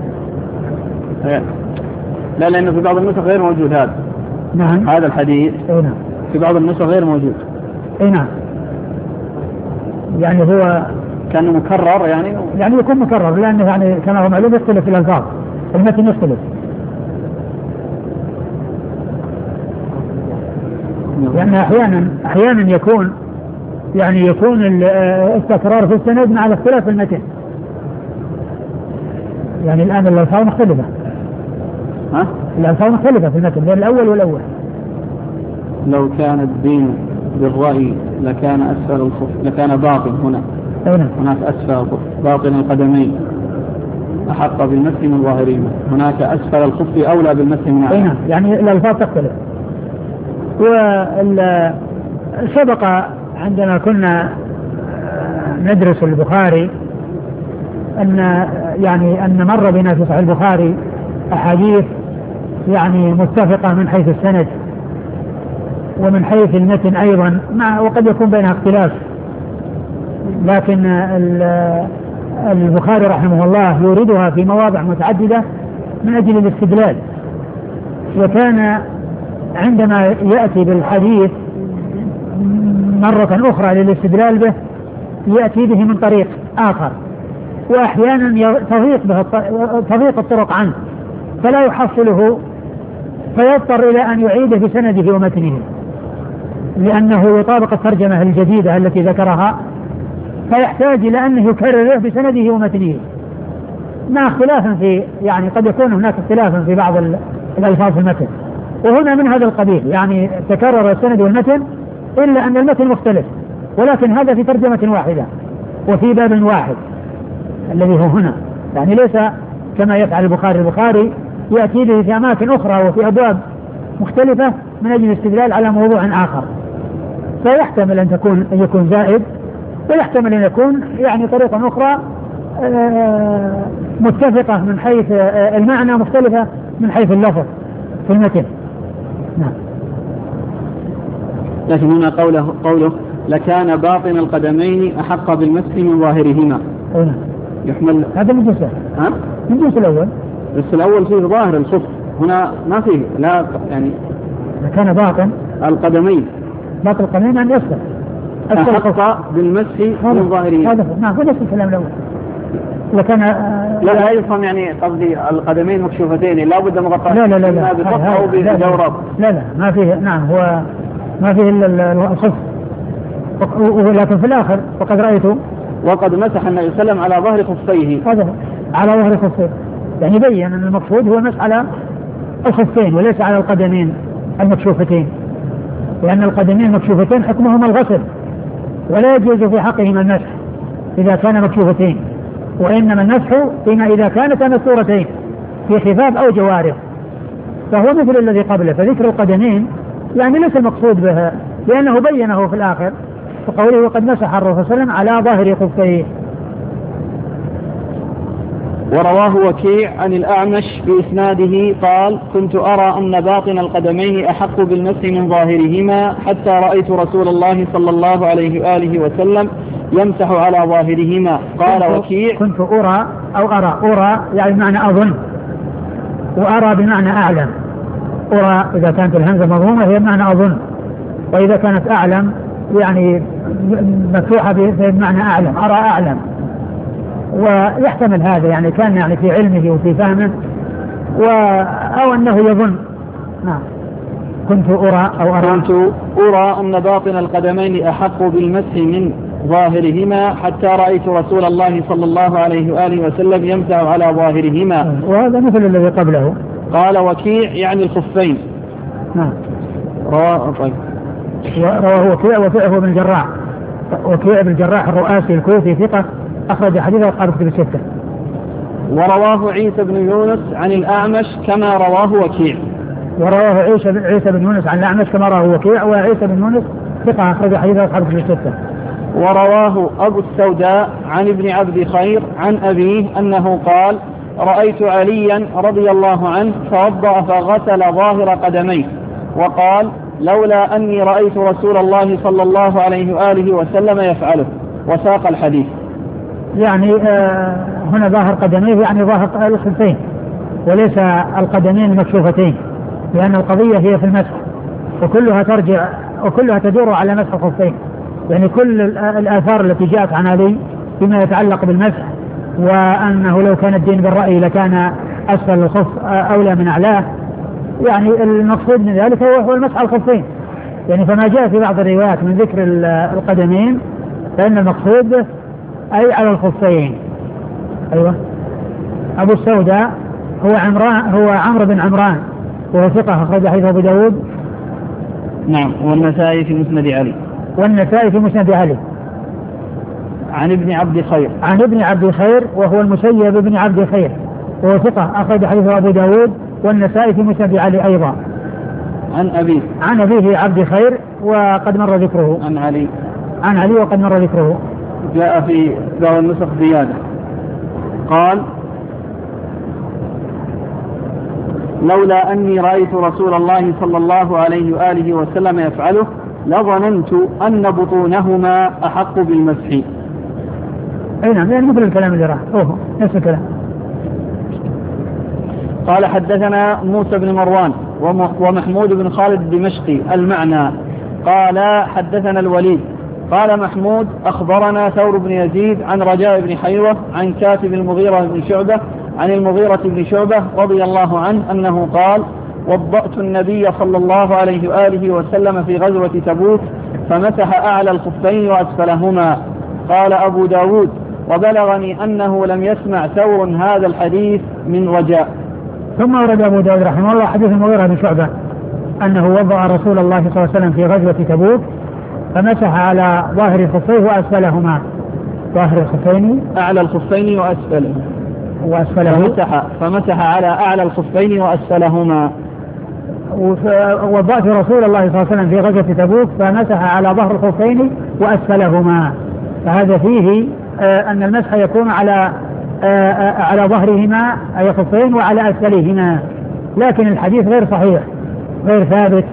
لا لأنه في بعض النسخ غير موجود هذا. نعم. هذا الحديث. نعم. في بعض النسخ غير موجود. نعم. يعني هو كان مكرر يعني يكون مكرر، لأنه يعني كما هو معلوم يختلف في الألفاظ، المتن يختلف. يعني أحيانا يكون التكرار في السند مع الاختلاف في المتن. يعني الآن الألفاظ مختلفة. الألفاظ مختلفة في المتن بين الأول والأول. لو كان الدين بالرأي لكان أسفل الخف، لكان باطن هنا. هناك أسفل الخف باطن القدمين أحق بالمسح من ظاهرهما، هناك أسفل الخف أولى بالمسح من أعلى. يعني الألفاظ تختلف. وسبق عندما كنا ندرس البخاري أن مر بنا في صحيح البخاري أحاديث يعني متفقة من حيث السند ومن حيث المتن أيضا، وقد يكون بينها اختلاف، لكن البخاري رحمه الله يوردها في مواضع متعددة من أجل الاستدلال. وكان عندما يأتي بالحديث مرة أخرى للاستدلال به يأتي به من طريق آخر، وأحيانا تضيق الطرق عنه فلا يحصله، فيضطر إلى أن يعيده بسنده ومتنه، لأنه يطابق الترجمة الجديدة التي ذكرها، فيحتاج إلى أنه يكرره بسنده ومتنه مع اختلاف يعني قد يكون هناك اختلاف في بعض الألفاظ في المتن، وهنا من هذا القبيل، يعني تكرر السند والمتن إلا أن المتن مختلف، ولكن هذا في ترجمة واحدة وفي باب واحد الذي هو هنا، يعني ليس كما يفعل البخاري يأتي به في أماكن أخرى وفي أبواب مختلفة من أجل الاستدلال على موضوع آخر، فيحتمل أن يكون زائد، ويحتمل أن يكون يعني طريقة أخرى متفقة من حيث المعنى، مختلفة من حيث اللفظ في المتن. نعم. لكن هنا قوله لكان باطن القدمين أحق بالمسح من ظاهرهما. يحمل هذا من جنسه. من جنس الأول. بس الأول فيه ظاهر الخف، هنا ما فيه، لا يعني لكان باطن القدمين. باطن القدمين أن يسلم. أحق بالمسح من ظاهره. هذا نعم، وليس الكلام الأول. لكن لا يفهم يعني قصدي القدمين مكشوفتين لا بد مغطاة. لا لا لا لا بفقه أو بجورب. لا لا ما فيه. نعم هو ما فيه إلا الخف. ولكن في الآخر وقد رأيته وقد مسح النبي صلى الله عليه وسلم على ظهر خفيه. هذا على ظهر خفيه، يعني بين أن المقصود هو المسح على الخفين وليس على القدمين المكشوفتين، لأن القدمين المكشوفتين حكمهما الغسل ولا يجوز في حقهما المسح إذا كان مكشوفتين، وإنما المسح فيما إذا كانتا مستورتين في خفاف أو جوارح، فهو مثل الذي قبله. فذكر القدمين يعني ليس المقصود بها، لأنه بينه في الآخر فقوله وقد مسح الرسول صلى الله عليه وسلم على ظهر خفيه. ورواه وكيع عن الأعمش بإسناده قال كنت أرى أن باطن القدمين أحق بالمسح من ظاهرهما حتى رأيت رسول الله صلى الله عليه وآله وسلم يمسح على ظاهرهما. قال وكيع كنت أرى أو أرى يعني بمعنى أظن، وأرى بمعنى أعلم. أرى إذا كانت الهمزة مضمومة هي بمعنى أظن، وإذا كانت أعلم يعني مفتوحة بمعنى أعلم، أرى أعلم. ويحتمل هذا يعني كان يعني في علمه وفي فهمه أو أنه يظن. نعم كنت أرى أن باطن القدمين أحق بالمسح من ظاهرهما حتى رأيت رسول الله صلى الله عليه وآله وسلم يمسح على ظاهرهما. وهذا مثل الذي قبله. قال وكيع يعني الخفين. نعم. طيب. رواه وكيع بن الجراح. وكيع بن الجراح الرؤاسي الكوفي ثقة أخرج حديثه أصحاب الكتب الستة. ورواه عيسى بن يونس عن الأعمش كما رواه وكيع. ورواه عيسى بن يونس عن الأعمش كما رواه وكيع، وعيسى بن يونس ثقة أخرج حديثه أصحاب الكتب الستة. ورواه أبو السوداء عن ابن عبد خير عن أبيه أنه قال رأيت عليا رضي الله عنه توضأ فغسل ظاهر قدميه وقال لولا أني رأيت رسول الله صلى الله عليه وآله وسلم يفعله، وساق الحديث. يعني هنا ظاهر قدميه يعني ظاهر الخفين وليس القدمين المكشوفتين، لأن القضية هي في المسح وكلها ترجع وكلها تدور على مسح الخفين. يعني كل الآثار التي جاءت عن علي فيما يتعلق بالمسح، وأنه لو كان الدين بالرأي لكان أسفل الخف أولى من أعلاه، يعني المقصود من ذلك هو المسح على الخفين. يعني فما جاء في بعض الروايات من ذكر القدمين فإن المقصود به أي على الخفين. أيوة. أبو السوداء هو عمرو بن عمران وهو ثقة أخرج حديثه أبو داود. نعم. والنسائي في مسند علي. والنسائي في مسند علي. عن ابن عبد خير وهو المسيب بن عبد خير وهو ثقة أخرج حديثه أبو داود والنسائي في مسند علي أيضا. عن أبيه عبد خير وقد مر ذكره. عن علي وقد مر ذكره. جاء في بعض النسخ زيادة قال لولا أني رأيت رسول الله صلى الله عليه وآله وسلم يفعله لظننت أن بطونهما أحق بالمسح. أي نعم، يعني مثل الكلام اللي راح نفس الكلام. قال حدثنا موسى بن مروان ومحمود بن خالد الدمشقي المعنى قال حدثنا الوليد قال محمود أخبرنا ثور بن يزيد عن رجاء بن حيوة عن كاتب المغيرة بن شعبة عن المغيرة بن شعبة رضي الله عنه أنه قال وضأت النبي صلى الله عليه وآله وسلم في غزوة تبوك فمسح أعلى الخفين وأسفلهما. قال أبو داود وبلغني أنه لم يسمع ثور هذا الحديث من رجاء. ثم ورد أبو داود رحمه الله حديث المغيرة بن شعبة أنه وضع رسول الله صلى الله عليه وسلم في غزوة تبوك فمسح على ظاهر الخفين وأسفلهما. ظاهر الخفين أعلى الخفين وأسفلهما فمسح على أعلى الخفين وأسفلهما. وضعت رسول الله صلى الله عليه وسلم في غزوة تبوك فمسح على ظهر الخفين وأسفلهما. فهذا فيه أن المسح يكون على ظهرهما أي الخفين وعلى أسفلهما، لكن الحديث غير صحيح غير ثابت،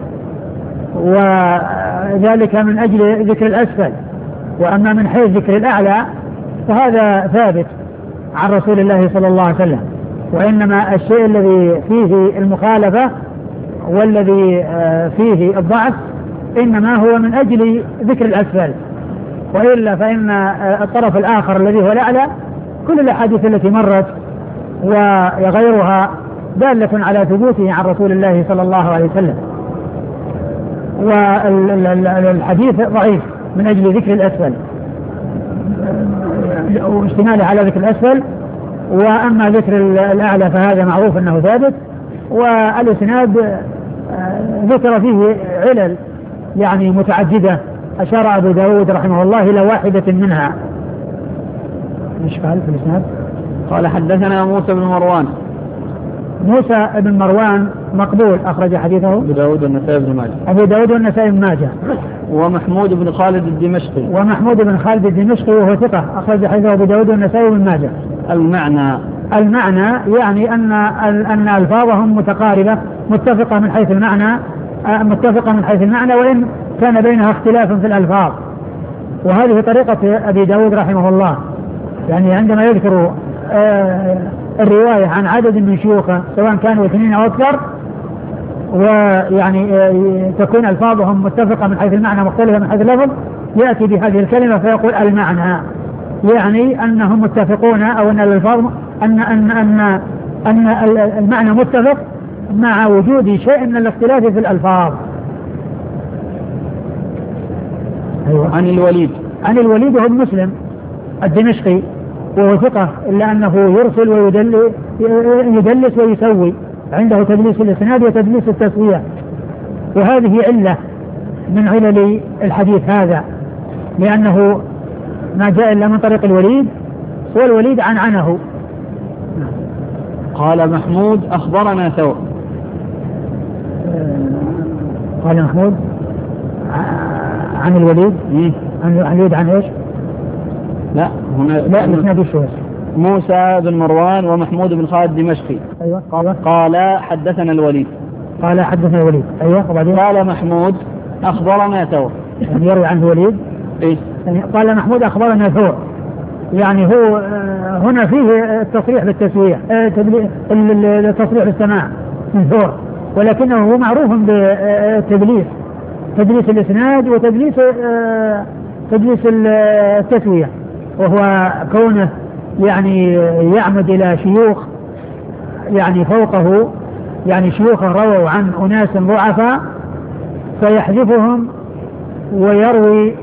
وذلك من أجل ذكر الأسفل. وأما من حيث ذكر الأعلى فهذا ثابت عن رسول الله صلى الله عليه وسلم، وإنما الشيء الذي فيه المخالفة والذي فيه الضعف إنما هو من أجل ذكر الأسفل، وإلا فإن الطرف الآخر الذي هو الأعلى كل الأحاديث التي مرت وغيرها دالة على ثبوته عن رسول الله صلى الله عليه وسلم. والحديث ضعيف من أجل ذكر الأسفل واشتماله على ذكر الأسفل، وأما ذكر الأعلى فهذا معروف أنه ثابت. والإسناد ذكر فيه علل يعني متعددة، أشار أبو داود رحمه الله إلى واحدة منها. مش قال في الإسناد؟ قال حدثنا موسى بن مروان. موسى بن مروان مقبول، أخرج حديثه أبو داود والنسائي بن ماجه. أبو داود والنسائي بن ماجه. ومحمود بن خالد الدمشقي. ومحمود بن خالد الدمشقي وهو ثقة، أخرج حديثه أبو داود والنسائي بن ماجه. المعنى يعني أن ألفاظهم متقاربة متفقة من حيث المعنى وإن كان بينها اختلاف في الألفاظ. وهذه طريقة أبي داود رحمه الله، يعني عندما يذكر الرواية عن عدد من شيوخه سواء كانوا 2 أو أكثر، ويعني تكون ألفاظهم متفقة من حيث المعنى مختلفة من حيث اللفظ، يأتي بهذه الكلمة فيقول المعنى، يعني أنهم متفقون أو أن الألفاظ أن المعنى متفق مع وجود شيء من الاختلاف في الألفاظ. أيوة. عن الوليد هو مسلم الدمشقي وهو ثقة، إلا أنه يرسل ويدلس ويسوي، عنده تدليس الإسناد وتدليس التسوية، وهذه علة من علل الحديث هذا، لأنه ما جاء إلا من طريق الوليد، والوليد عنه. قال محمود أخبرنا ثور. قال محمود عن الوليد عن الوليد عن ايش؟ لا هنا لا الاسناد الشهر. موسى بن مروان ومحمود بن خالد الدمشقي. ايوه. قال حدثنا الوليد. ايوه. قال محمود أخبرنا ثور. يعني يروي عنه الوليد. إيه؟ يعني قال محمود أخبرنا ثور، يعني هو هنا فيه التصريح بالتسوية، التصريح بالسماع من ثور، ولكنه هو معروف بالتدليس، تدليس الإسناد وتدليس التسوية، وهو كونه يعني يعمد إلى شيوخ يعني فوقه، يعني شيوخه رووا عن أناس ضعفاء فيحذفهم ويروي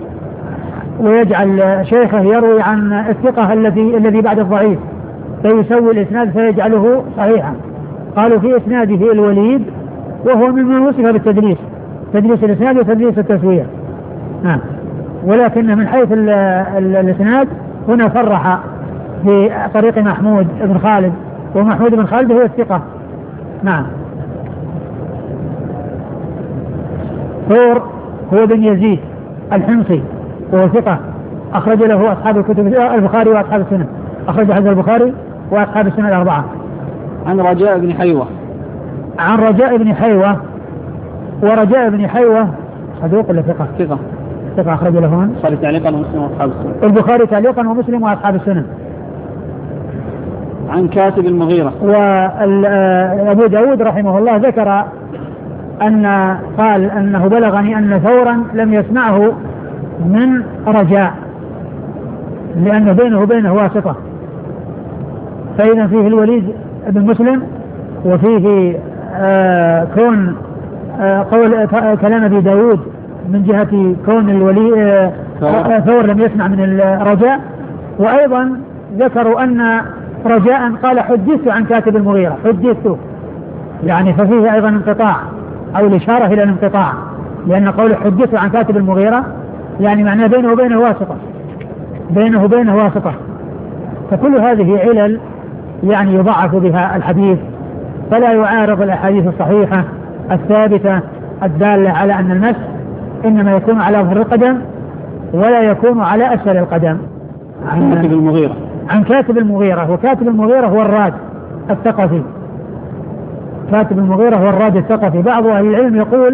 ويجعل شيخه يروي عن الثقة الذي بعد الضعيف، فيسوي الإسناد فيجعله صحيحا. قالوا في إسناده الوليد وهو مما وصف بالتدليس، تدليس الإسناد وتدليس التسوية. ولكن من حيث الإسناد هنا صرح في طريق محمود بن خالد، ومحمود بن خالد هو الثقة. نعم. ثور هو بن يزيد الحمصي وهو ثقة، أخرج له أصحاب الكتب البخاري وأصحاب السنن، أخرج حديث البخاري وأصحاب السنن الأربعة. عن رجاء بن حيوة. ورجاء بن حيوة صدوق ولا ثقة؟ ثقة أخرج له من؟ البخاري تعليقا ومسلم وأصحاب السنن. البخاري تعليقا ومسلم وأصحاب السنن. عن كاتب المغيرة. وأبو داود رحمه الله ذكر قال أنه بلغني أن ثورا لم يسمعه من رجاء، لأن بينه وبينه واسطة، فإذا فيه الوليد بن مسلم، وفيه كون قول كلام أبي داود من جهة كون الوليد ثور لم يسمع من الرجاء. وأيضا ذكروا أن رجاء قال حدثت عن كاتب المغيرة، حدثت، يعني ففيه أيضا انقطاع أو الإشارة إلى الانقطاع، لأن قول حدثت عن كاتب المغيرة يعني معناه بينه وبينه واسطة. فكل هذه علل يعني يضعف بها الحديث، فلا يعارض الأحاديث الصحيحة الثابتة الدالة على أن المس إنما يكون على ظهر القدم ولا يكون على أسفل القدم. عن كاتب المغيرة. وكاتب المغيرة هو الراد الثقفي. بعض أهل العلم يقول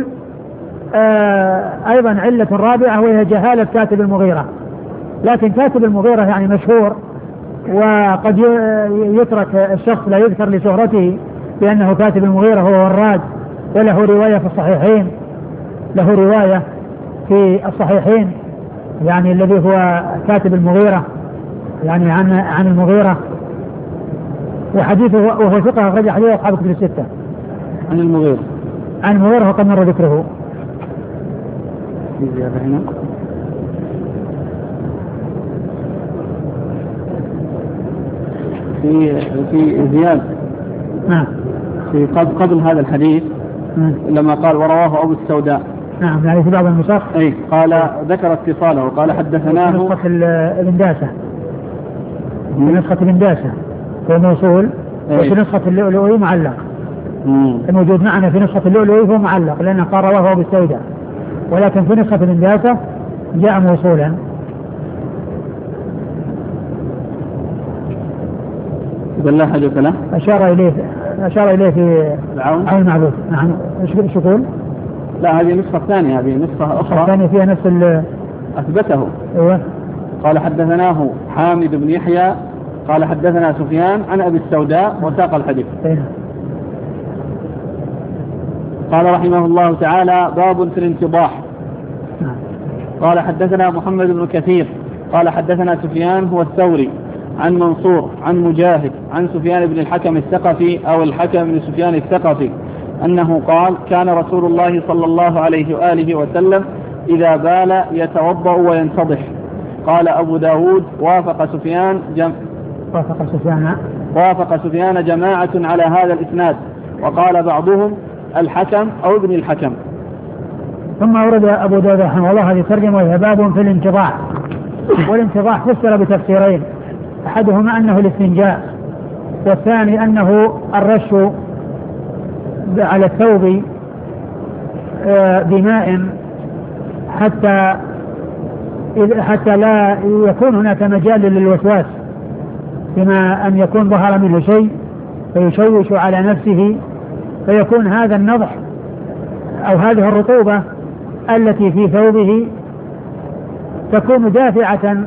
أيضا علة رابعة وهي جهالة كاتب المغيرة، لكن كاتب المغيرة يعني مشهور، وقد يترك الشخص لا يذكر لشهرته لأنه كاتب المغيرة هو وراد، وله رواية في الصحيحين، يعني الذي هو كاتب المغيرة، يعني عن المغيرة، وحديثه وهو ثقة أخرج حديثه أصحاب الكتب الستة. عن المغيرة. عن المغيرة وقد مر ذكره. في زيادة هنا. في زيادة. نعم. في قبل هذا الحديث. نعم. لما قال ورواه أبو السوداء. نعم، يعني في بعض النسخ. أي قال ذكر اتصاله وقال حدثناه. في نسخة الإنداسة. في نسخة الإنداسة هو موصول. وفي نسخة اللؤلؤي معلق. الموجود معنا في نسخة اللؤلؤي هو معلق لأنه قال رواه أبو السوداء، ولكن في نسخة الإنداسة جاء موصولا. لا حدث له. أشار إليه في العون المعبود. نعم. إيش يقول؟ لا هذه نسخة ثانية، هذه نسخة أخرى ثانية فيها نفس أثبته. أيوة. قال حدثناه حامد بن يحيى قال حدثنا سفيان عن أبي السوداء وساق الحديث. أيوة. قال رحمه الله تعالى باب في الانتضاح. قال حدثنا محمد بن كثير قال حدثنا سفيان هو الثوري عن منصور عن مجاهد عن سفيان بن الحكم الثقفي أو الحكم بن سفيان الثقفي أنه قال كان رسول الله صلى الله عليه وآله وسلم إذا بال يتوضأ وينتضح. قال أبو داود وافق سفيان جماعة على هذا الإسناد، وقال بعضهم الحكم أو ابن الحكم. ثم أورد أبو داود رحمه الله هذه الترجمة وهي باب في الانتضاح. والانتضاح فسر بتفسيرين، أحدهما أنه الاستنجاء، والثاني أنه الرش على الثوب بماء حتى لا يكون هناك مجال للوسواس، بما أن يكون ظهر منه شيء فيشوش على نفسه، فيكون هذا النضح أو هذه الرطوبة التي في ثوبه تكون دافعة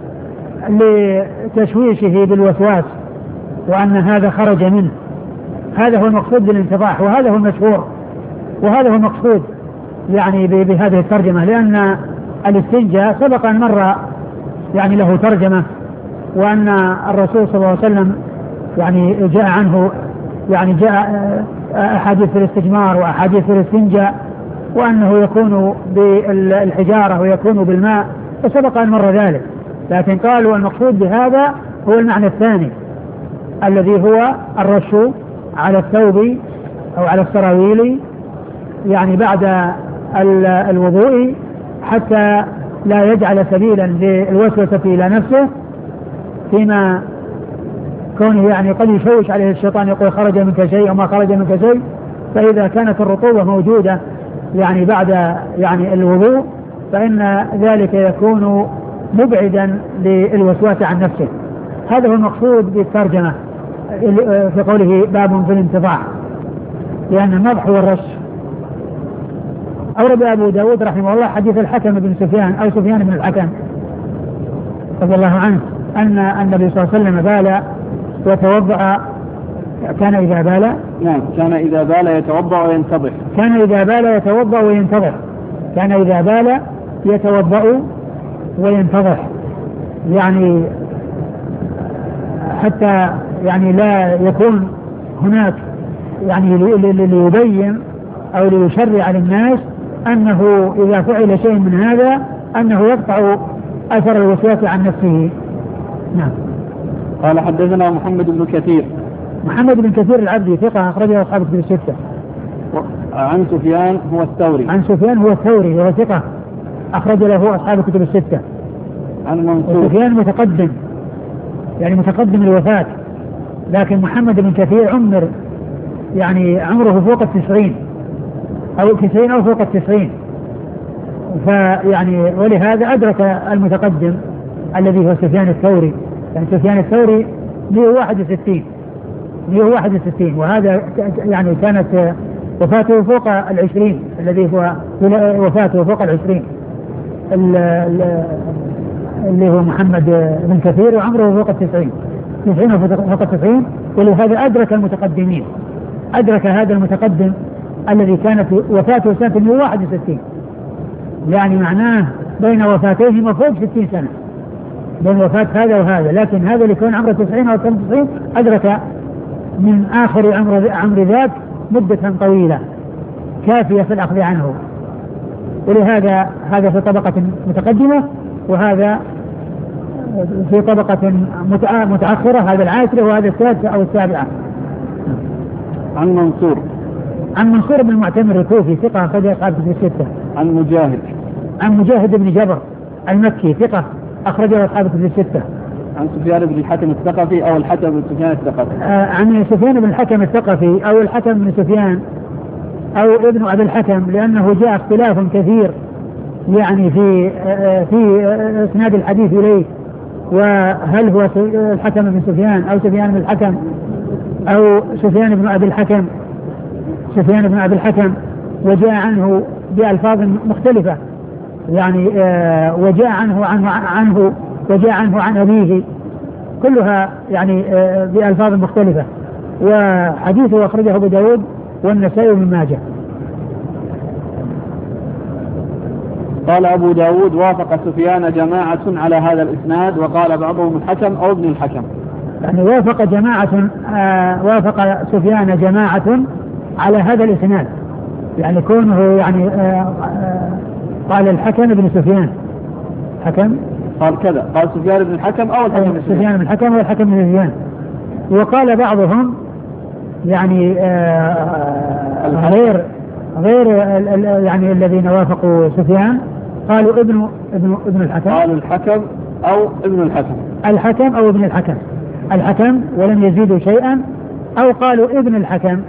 لتشويشه بالوسواس، وأن هذا خرج منه. هذا هو المقصود بالانتضاح، وهذا هو المشهور، وهذا هو المقصود يعني بهذه الترجمة، لأن الاستنجاء سبق أن مر يعني له ترجمة، وأن الرسول صلى الله عليه وسلم يعني جاء عنه يعني جاء أحاديث في الاستجمار وأحاديث في الاستنجاء، وأنه يكون بالحجارة ويكون بالماء، فسبق أن مر ذلك. لكن قالوا المقصود بهذا هو المعنى الثاني الذي هو الرش على الثوب أو على السراويل يعني بعد الوضوء، حتى لا يجعل سبيلا للوسوسة إلى نفسه، فيما كونه يعني قد يشوش عليه الشيطان يقول خرج منك شيء أو ما خرج منك شيء. فإذا كانت الرطوبة موجودة يعني بعد يعني الوضوء، فإن ذلك يكون مبعدا للوسواس عن نفسه. هذا هو المقصود بالترجمة في قوله باب في الانتضاح، لأن النضح والرش. أورد أبو داود رحمه الله حديث الحكم بن سفيان أو سفيان بن الحكم رضي الله عنه أن النبي صلى الله عليه وسلم بال وتوضأ. كان إذا بال كان إذا بال يتوضأ وينتضح. كان إذا بال يتوضأ وينتضح. كان إذا بال يتوضأ وينتضح، يعني حتى يعني لا يكون هناك يعني ليبين أو ليشرع للناس أنه إذا فعل شيء من هذا أنه يقطع أثر الوسواس عن نفسه. نعم. قال حدثنا محمد بن كثير. محمد بن كثير العبدي ثقة أخرجه أصحاب الكتب الستة. عن سفيان هو الثوري. عن سفيان هو الثوري وهو ثقة أخرج له أصحاب الكتب الستة. عن منصور. سفيان متقدم يعني متقدم الوفاة، لكن محمد بن كثير عمر يعني عمره فوق 90 أو 90 أو فوق 90، فيعني ولهذا أدرك المتقدم الذي هو سفيان الثوري. يعني سفيان الثوري 161 وهذا يعني كانت وفاته فوق 20 الذي هو وفاته فوق 20 اللي هو محمد بن كثير وعمره فوق 90 فوق 90. ولهذا أدرك المتقدمين، أدرك هذا المتقدم الذي كانت وفاته سنة 161. يعني معناه بين وفاتيهما فوق 60 سنة، بين وفاة هذا وهذا، لكن هذا اللي يكون عمره 90 أو 95 أدرك من آخر عمر ذاك مدة طويلة كافية في الأخذ عنه. ولهذا هذا في طبقة متقدمة وهذا في طبقة متأخرة، هذا العاشرة وهذا السادسة أو السابعة. عن منصور، عن منصور بن المعتمر الكوفي ثقة أخرجه أصحاب الكتب الستة. عن مجاهد، عن مجاهد بن جبر المكي ثقة أخرجه أصحاب الكتب الستة. عن سفيان بن الحكم الثقفي أو الحكم بن سفيان الثقفي. عن سفيان بن الحكم الثقفي أو الحكم بن سفيان أو ابن أبي الحكم، لأنه جاء اختلاف كثير يعني في إسناد الحديث إليه، وهل هو الحكم بن سفيان أو سفيان بن الحكم أو سفيان بن أبي الحكم، سفيان بن أبي الحكم، وجاء عنه بألفاظ مختلفة يعني وجاء عنه وجاء عنه عن أبيه، كلها يعني بألفاظ مختلفة. وحديثه أخرجه أبو داود والنسائي وابن ماجه. قال أبو داود وافق سفيان جماعة على هذا الإسناد، وقال بعضهم الحكم أو ابن الحكم. يعني وافق سفيان جماعة على هذا الإسناد، يعني كونه يعني قال الحكم ابن سفيان حكم، قال كذا، قال سفيان بن الحكم أو الحكم بن سفيان بن الحكم أو الحكم بن سفيان. وقال بعضهم يعني غير يعني الذين وافقوا سفيان قالوا ابن الحكم، قالوا الحكم أو ابن الحكم، الحكم أو ابن الحكم، الحكم ولم يزيدوا شيئا، أو قالوا ابن الحكم.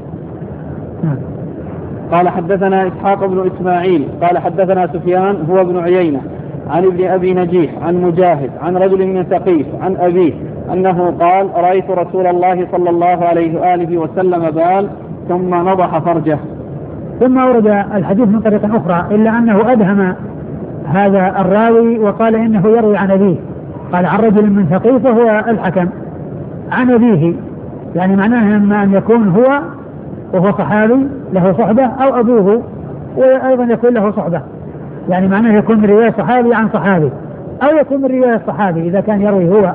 قال حدثنا إسحاق بن إسماعيل قال حدثنا سفيان هو ابن عيينة عن ابن أبي نجيح عن مجاهد عن رجل من ثقيف عن أبيه أنه قال رأيت رسول الله صلى الله عليه وآله وسلم بال ثم نضح فرجه. ثم ورد الحديث من طريق أخرى إلا أنه أدهم هذا الراوي وقال إنه يروي عن أبيه، قال عن رجل من ثقيف وهو الحكم عن أبيه، يعني معناه إما أن يكون هو وهو صحابي له صحبة أو أبوه وأيضا يكون له صحبة، يعني معناه يكون من رواية صحابي عن صحابي أو يكون من رواية صحابي إذا كان يروي هو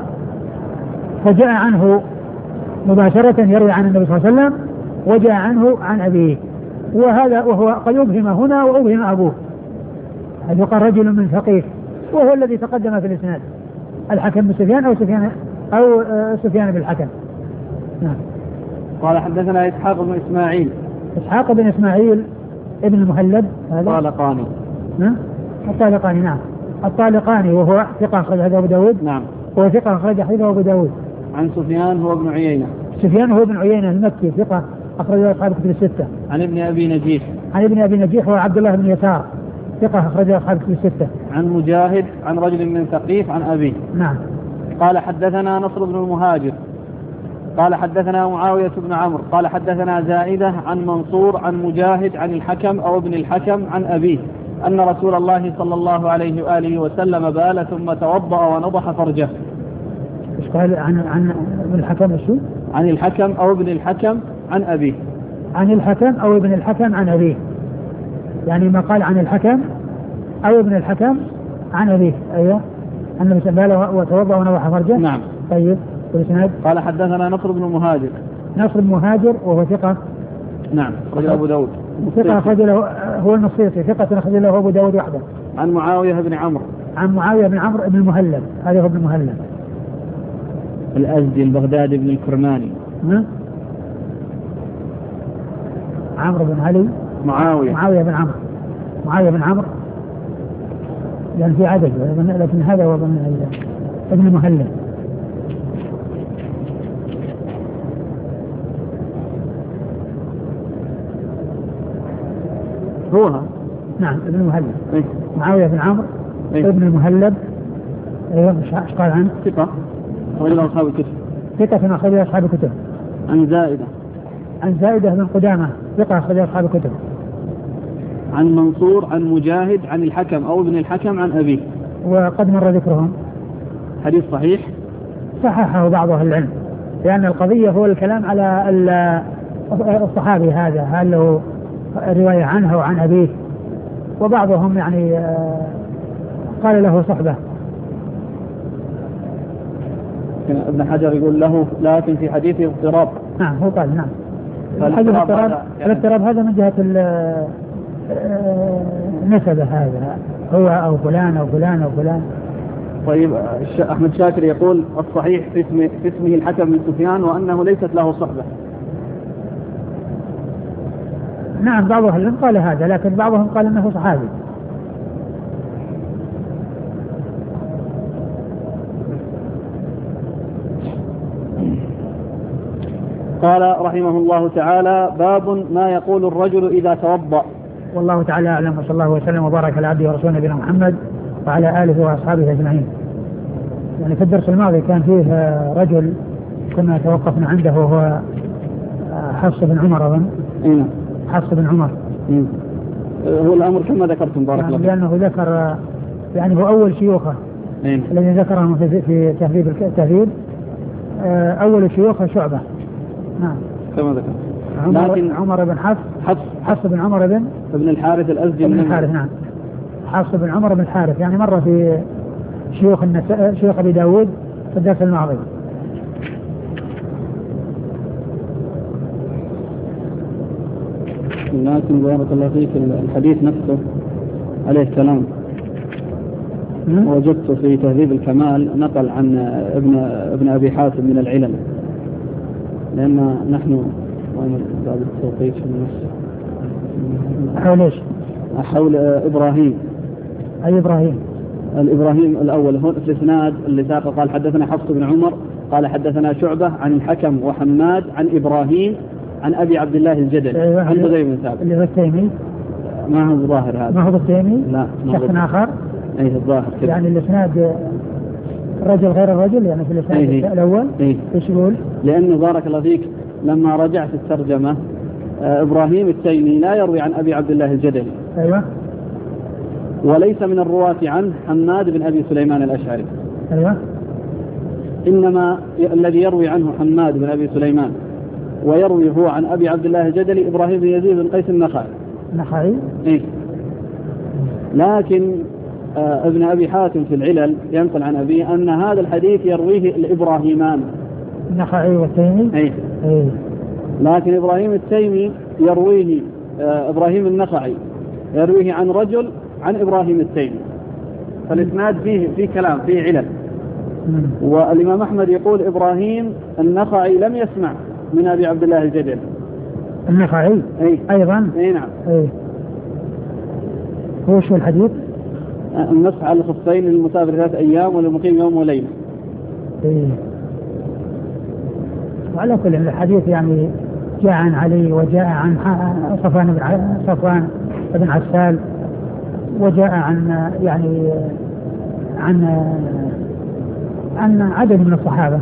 فجاء عنه مباشرة يروي عن النبي صلى الله عليه وسلم وجاء عنه عن أبيه، وهذا وهو قد أبهم هنا وأبهم أبوه، هل يقال رجل من ثقيف وهو الذي تقدم في الإسناد الحكم بن سفيان أو سفيان بن الحكم. نعم. قال حدثنا إسحاق بن إسماعيل، إسحاق بن إسماعيل ابن المهلب هذا الطالقاني، الطالقاني نعم الطالقاني وهو ثقة أخرج حديثه أبو داود، نعم هو ثقة أخرج حديثه أبو داود. عن سفيان هو ابن عيينة، سفيان هو ابن عيينة المكي ثقة أخرج أصحاب الكتب الستة. عن ابن أبي نجيح، عن ابن أبي نجيح هو عبد الله بن يسار ثقة أخرج أصحاب الكتب الستة. عن مجاهد عن رجل من ثقيف عن أبيه. نعم. قال حدثنا نصر بن المهاجر قال حدثنا معاوية بن عمرو قال حدثنا زائدة عن منصور عن مجاهد عن الحكم أو ابن الحكم عن أبيه أن رسول الله صلى الله عليه وآله وسلم بال ثم توضأ ونضح فرجه. إيش قال عن ابن الحكم الشو؟ عن الحكم أو ابن الحكم عن أبيه. عن الحكم أو ابن الحكم عن أبيه، يعني ما قال عن الحكم أو ابن الحكم عن أبيه. أيوه أنه بال وتوضأ ونضح فرجه. نعم. طيب. قال حدثنا نصر بن المهاجر، نصر بن المهاجر وهو ثقة. نعم أخرج أبو داود. ثقة أخرج له هو النصيصي ثقة أخرج له أبو داود وحده. عن معاوية بن عمرو، عن معاوية بن عمرو بن المهلب، هذا هو ابن المهلب الأزدي البغدادي بن الكرماني. عمرو بن علي معاوية بن عمرو لأن في عدد، لكن هذا هو ابن المهلب. هو نعم ابن المهلب. إيه؟ معاوية بن عمرو. إيه؟ ابن المهلب. ايوه ايش قال عنه؟ ثقة أخرج أصحاب الكتب. ثقة أخرج أصحاب الكتب. عن زائدة بن قدامة ثقة أخرج أصحاب الكتب. عن منصور عن مجاهد عن الحكم أو ابن الحكم عن أبيه، وقد مر ذكرهم. حديث صحيح صححه بعض أهل العلم، لأن القضية هو الكلام على الصحابي هذا هل له رواية عنه وعن أبيه، وبعضهم يعني قال له صحبة. ابن حجر يقول له لكن في حديثه اضطراب. نعم هو قال نعم. الاضطراب هذا من جهة النسبة، هذا هو أو فلان أو فلان أو فلان. طيب أحمد شاكر يقول الصحيح في اسمه الحكم بن سفيان وأنه ليست له صحبة. نعم بعض أهل العلم قال هذا، لكن بعضهم قال أنه صحابي. قال رحمه الله تعالى: باب ما يقول الرجل إذا توضأ. والله تعالى أعلم، وصلى الله وسلم وبارك على عبده ورسوله نبينا محمد وعلى آله وأصحابه أجمعين. يعني في الدرس الماضي كان فيه رجل كنا توقفنا عنده وهو حفص بن عمر أظن. حفص بن عمر. هو الأمر كما ذكرتم بارك الله. لأنه ذكر يعني هو أول شيوخه الذي ذكرهم في تهذيب التهذيب، أول شيوخه شعبة. نعم كما ذكر. عمر بن حفص بن عمر بن الحارث الأزدي بن الحارث. نعم حفص بن عمر بن الحارث، يعني مرة في شيوخ أبي داود في الدرس الماضي. لكن بارك الله فيك الحديث نفسه عليه السلام وجدت في تهذيب الكمال نقل عن ابن أبي حاتم من العلل، لأن نحن وين باب التوقيت في النص حول ايش؟ حول إبراهيم. أي إبراهيم؟ الإبراهيم الأول هون في الإسناد اللي ساق قال حدثنا حفص بن عمر قال حدثنا شعبة عن الحكم وحماد عن إبراهيم عن أبي عبد الله الجدلي عن بغير من ثابت. اللي هو التيمي؟ ما هو الظاهر هذا. ما هو التيمي؟ لا شخص آخر. أي الظاهر كده. يعني الإسناد رجل غير الرجل، يعني في الإسناد الأول. إيش يقول؟ لأنه بارك الله فيك لما رجعت الترجمة إبراهيم التيمي لا يروي عن أبي عبد الله الجدلي. أيوة. وليس من الرواة عنه حماد بن أبي سليمان الأشعري. أيوة. إنما الذي يروي عنه حماد بن أبي سليمان ويروي هو عن أبي عبد الله الجدلي إبراهيم بن يزيد بن قيس النخعي. إيه. لكن ابن أبي حاتم في العلل ينقل عن أبيه أن هذا الحديث يرويه الإبراهيمان النخعي والتيمي. إيه. لكن إبراهيم التيمي يرويه إبراهيم النخعي يرويه عن رجل عن إبراهيم التيمي، فالإسناد فيه كلام فيه علل. والإمام أحمد يقول إبراهيم النخعي لم يسمع من أبي عبد الله الجدلي. النخعي أيضا. نعم. هو شو الحديث؟ النصح على الخفين للمسافر 3 أيام وللمقيم يوم وليلة. وعلى كل الحديث يعني جاء عن علي وجاء عن صفوان بن عسال وجاء عن يعني عن عدد من الصحابة.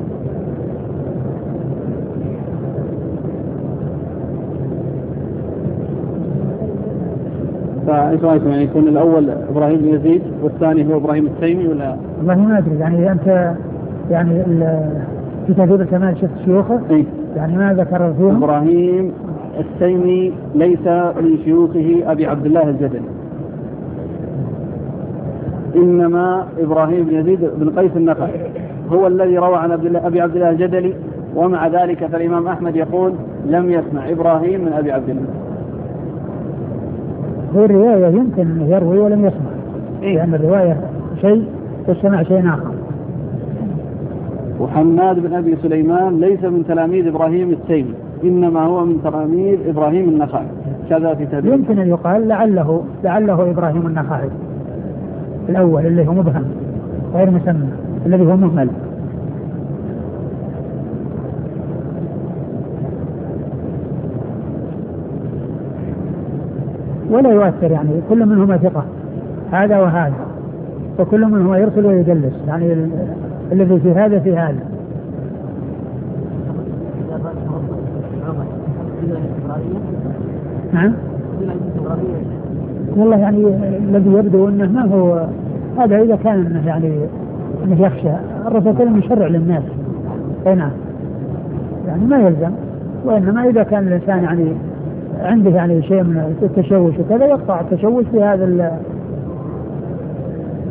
فايش رايكم يعني يكون الاول ابراهيم بن يزيد والثاني هو ابراهيم التيمي ولا؟ والله ما ادري، يعني انت يعني في تهذيب الكمال شفت شيوخه؟ يعني ما ذكر فيهم؟ ابراهيم التيمي ليس من شيوخه ابي عبد الله الجدلي، انما ابراهيم بن يزيد بن قيس النخعي هو الذي روى عن ابي عبد الله الجدلي، ومع ذلك فالامام احمد يقول لم يسمع ابراهيم من ابي عبد الله. هو الرواية يمكن أن يروي ولم يسمع، لأن الرواية شيء والسمع شيء آخر. وحماد بن أبي سليمان ليس من تلاميذ إبراهيم التيمي، إنما هو من تلاميذ إبراهيم النخعي. كذا في تدريب. يمكن أن يقال لعله إبراهيم النخعي الأول اللي هو مبهم غير مسمى الذي هو مهمل. ولا يؤثر، يعني كل منهما ثقة، هذا وهذا، وكل منهما يرسل ويدلس، يعني الذي في هذا في هذا. نعم. والله يعني الذي يبدو أنه ما هو هذا، إذا كان يعني أنه يخشى الرسول كلام يشرع للناس. نعم. يعني ما يلزم، وإنما إذا كان الإنسان يعني عنده يعني شيء من التشوش وكذا يقطع التشوش في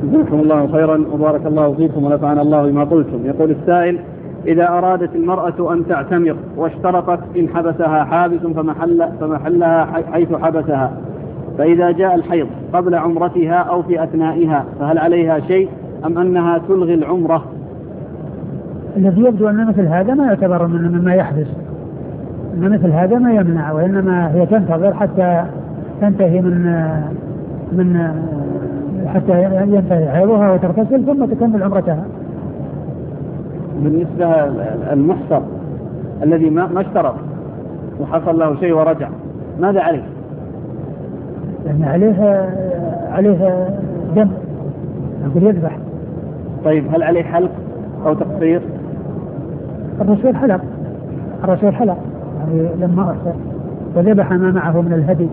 جزاكم الله خيرا وبارك الله فيكم ونفعنا الله بما قلتم. يقول السائل: إذا أرادت المرأة أن تعتمر واشترطت إن حبسها حابس فمحلها حيث حبسها، فإذا جاء الحيض قبل عمرتها أو في أثنائها فهل عليها شيء أم أنها تلغي العمرة؟ الذي يبدو أن مثل هذا ما يعتبر مما يحبس، أن مثل هذا ما يمنع، وإنما هي تنتظر حتى تنتهي من حتى ينتهي حيضها وتغتسل ثم تكمل عمرتها. بالنسبة المحصر الذي ما اشترط وحصل له شيء ورجع ماذا عليه؟ يعني عليه دم، يقول يذبح. طيب هل عليه حلق أو تقصير؟ الرسول حلق يعني لما أرسل وذبح ما معه من الهدي.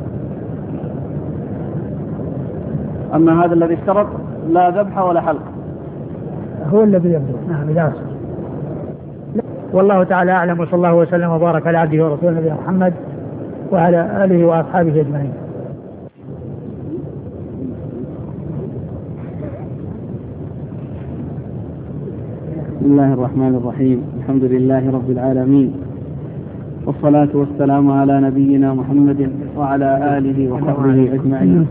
أما هذا الذي اشترط لا ذبح ولا حلق هو الذي يبدو. نعم إذا أرسل. والله تعالى أعلم، وصلى الله وسلم وبارك على عبده ورسوله نبينا محمد وعلى آله وأصحابه أجمعين. بسم الله الرحمن الرحيم. الحمد لله رب العالمين، والصلاة والسلام على نبينا محمد وعلى آله وصحبه أجمعين.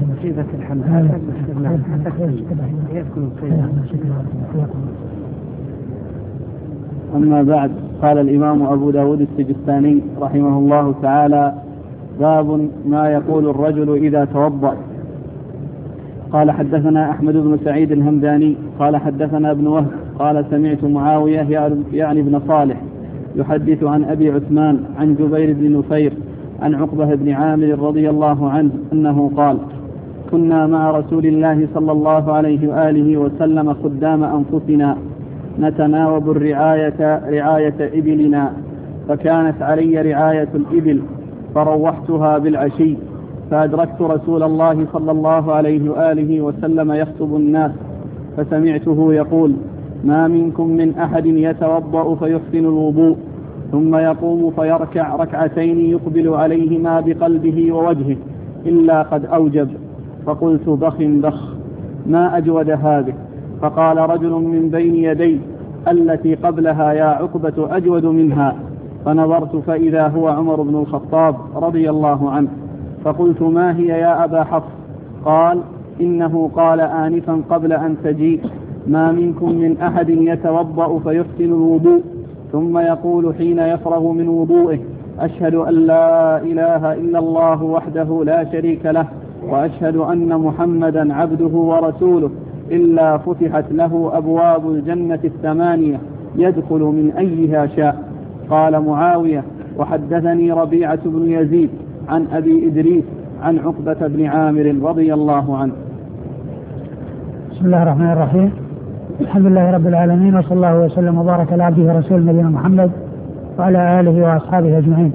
أما بعد، قال الإمام أبو داود السجستاني رحمه الله تعالى: باب ما يقول الرجل إذا توضأ. قال: حدثنا أحمد بن سعيد الهمداني قال: حدثنا ابن وهب قال: سمعت معاوية يعني ابن صالح يحدث عن أبي عثمان عن جبير بن نفير عن عقبة بن عامر رضي الله عنه أنه قال: كنا مع رسول الله صلى الله عليه وآله وسلم خدام أنفسنا نتناوب رعاية إبلنا، فكانت علي رعاية الإبل فروحتها بالعشي، فأدركت رسول الله صلى الله عليه وآله وسلم يخطب الناس، فسمعته يقول: ما منكم من أحد يتوضأ فيحسن الوضوء ثم يقوم فيركع ركعتين يقبل عليهما بقلبه ووجهه إلا قد أوجب. فقلت: بخ بخ، ما أجود هذه. فقال رجل من بين يدي: التي قبلها يا عقبة أجود منها. فنظرت فإذا هو عمر بن الخطاب رضي الله عنه، فقلت: ما هي يا أبا حفص؟ قال: إنه قال آنفا قبل أن تجيء: ما منكم من أحد يتوضأ فيحسن الوضوء ثم يقول حين يفرغ من وضوئه: أشهد أن لا إله إلا الله وحده لا شريك له وأشهد أن محمدا عبده ورسوله، إلا فتحت له أبواب الجنة 8 يدخل من أيها شاء. قال معاوية: وحدثني ربيعة بن يزيد عن أبي إدريس عن عقبة بن عامر رضي الله عنه. بسم الله الرحمن الرحيم. الحمد لله رب العالمين، وصلى الله وسلم وبارك على عبده ورسوله نبينا محمد وعلى آله وأصحابه أجمعين.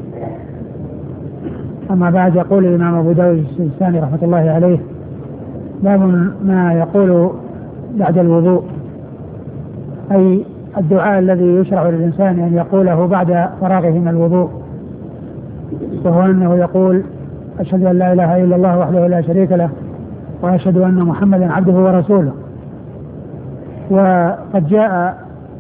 أما بعد، يقول الإمام أبو داود السجستاني رحمة الله عليه: باب ما يقول بعد الوضوء، أي الدعاء الذي يشرع للإنسان أن يقوله بعد فراغه من الوضوء، وهو أنه يقول: أشهد أن لا إله إلا الله وحده لا شريك له وأشهد أن محمدا عبده ورسوله. وقد جاء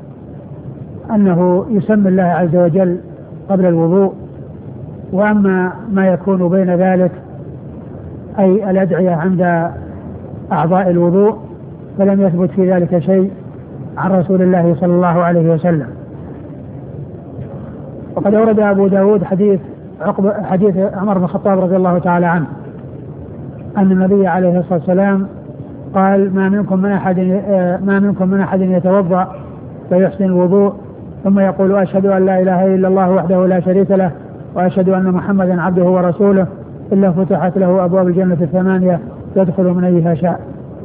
أنه يسمي الله عز وجل قبل الوضوء، وأما ما يكون بين ذلك أي الأدعية عند أعضاء الوضوء فلم يثبت في ذلك شيء عن رسول الله صلى الله عليه وسلم. وقد أورد أبو داود حديث عمر بن الخطاب رضي الله تعالى عنه أن النبي عليه الصلاة والسلام قال: ما منكم من أحد يتوضأ فيحسن الوضوء ثم يقول: أشهد أن لا إله إلا الله وحده لا شريك له وأشهد أن محمدا عبده ورسوله إلا فتحت له أبواب الجنة 8 يدخل من أيها شاء.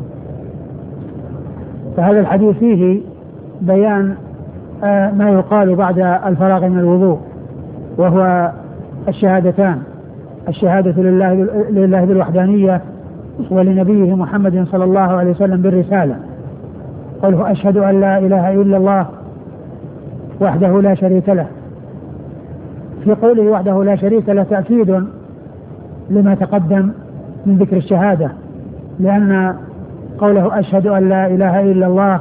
فهذا الحديث فيه بيان ما يقال بعد الفراغ من الوضوء، وهو الشهادتان: الشهادة لله بالوحدانية ولنبيه محمد صلى الله عليه وسلم بالرسالة. قوله: أشهد أن لا إله إلا الله وحده لا شريك له، في قوله وحده لا شريك له تأكيد لما تقدم من ذكر الشهادة، لأن قوله أشهد أن لا إله إلا الله،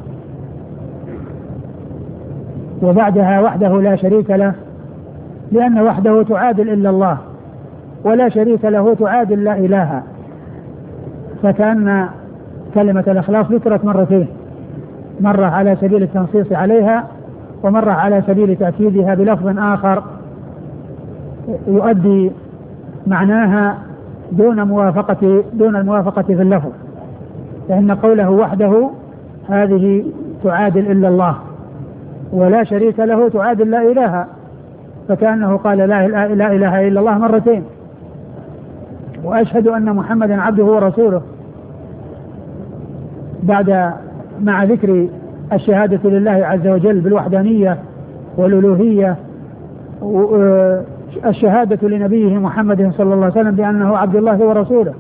وبعدها وحده لا شريك له، لأن وحده تعادل إلا الله، ولا شريك له تعادل لا إله، فكأن كلمة الإخلاص ذكرت مرتين، مرة على سبيل التنصيص عليها، ومرة على سبيل تأكيدها بلفظ آخر يؤدي معناها دون الموافقة في اللفظ، فإن قوله وحده هذه تعادل إلا الله، ولا شريك له تعادل لا إله، فكأنه قال لا إله إلا الله مرتين. وأشهد أن محمدا عبده ورسوله مع ذكر الشهادة لله عز وجل بالوحدانية والألوهية، الشهادة لنبيه محمد صلى الله عليه وسلم بأنه عبد الله ورسوله،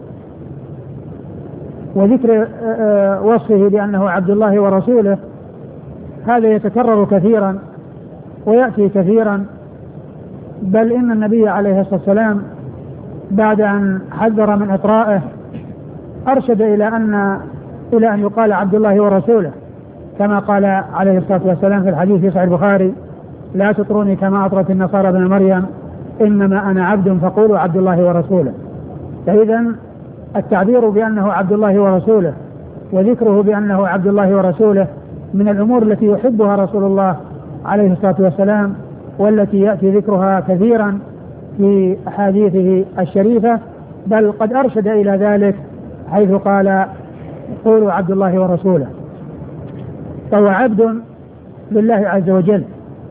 وذكر وصفه بأنه عبد الله ورسوله، هذا يتكرر كثيرا ويأتي كثيرا، بل إن النبي عليه الصلاة والسلام بعد أن حذر من إطرائه أرشد إلى أن يقال عبد الله ورسوله، كما قال عليه الصلاة والسلام في الحديث في صحيح البخاري: لا تطروني كما أطرت النصارى ابن مريم، إنما أنا عبد فقولوا عبد الله ورسوله. فإذا التعبير بأنه عبد الله ورسوله وذكره بأنه عبد الله ورسوله من الأمور التي يحبها رسول الله عليه الصلاة والسلام، والتي يأتي ذكرها كثيرا في أحاديثه الشريفة، بل قد أرشد إلى ذلك حيث قال: قولوا عبد الله ورسوله. فهو عبد لله عز وجل،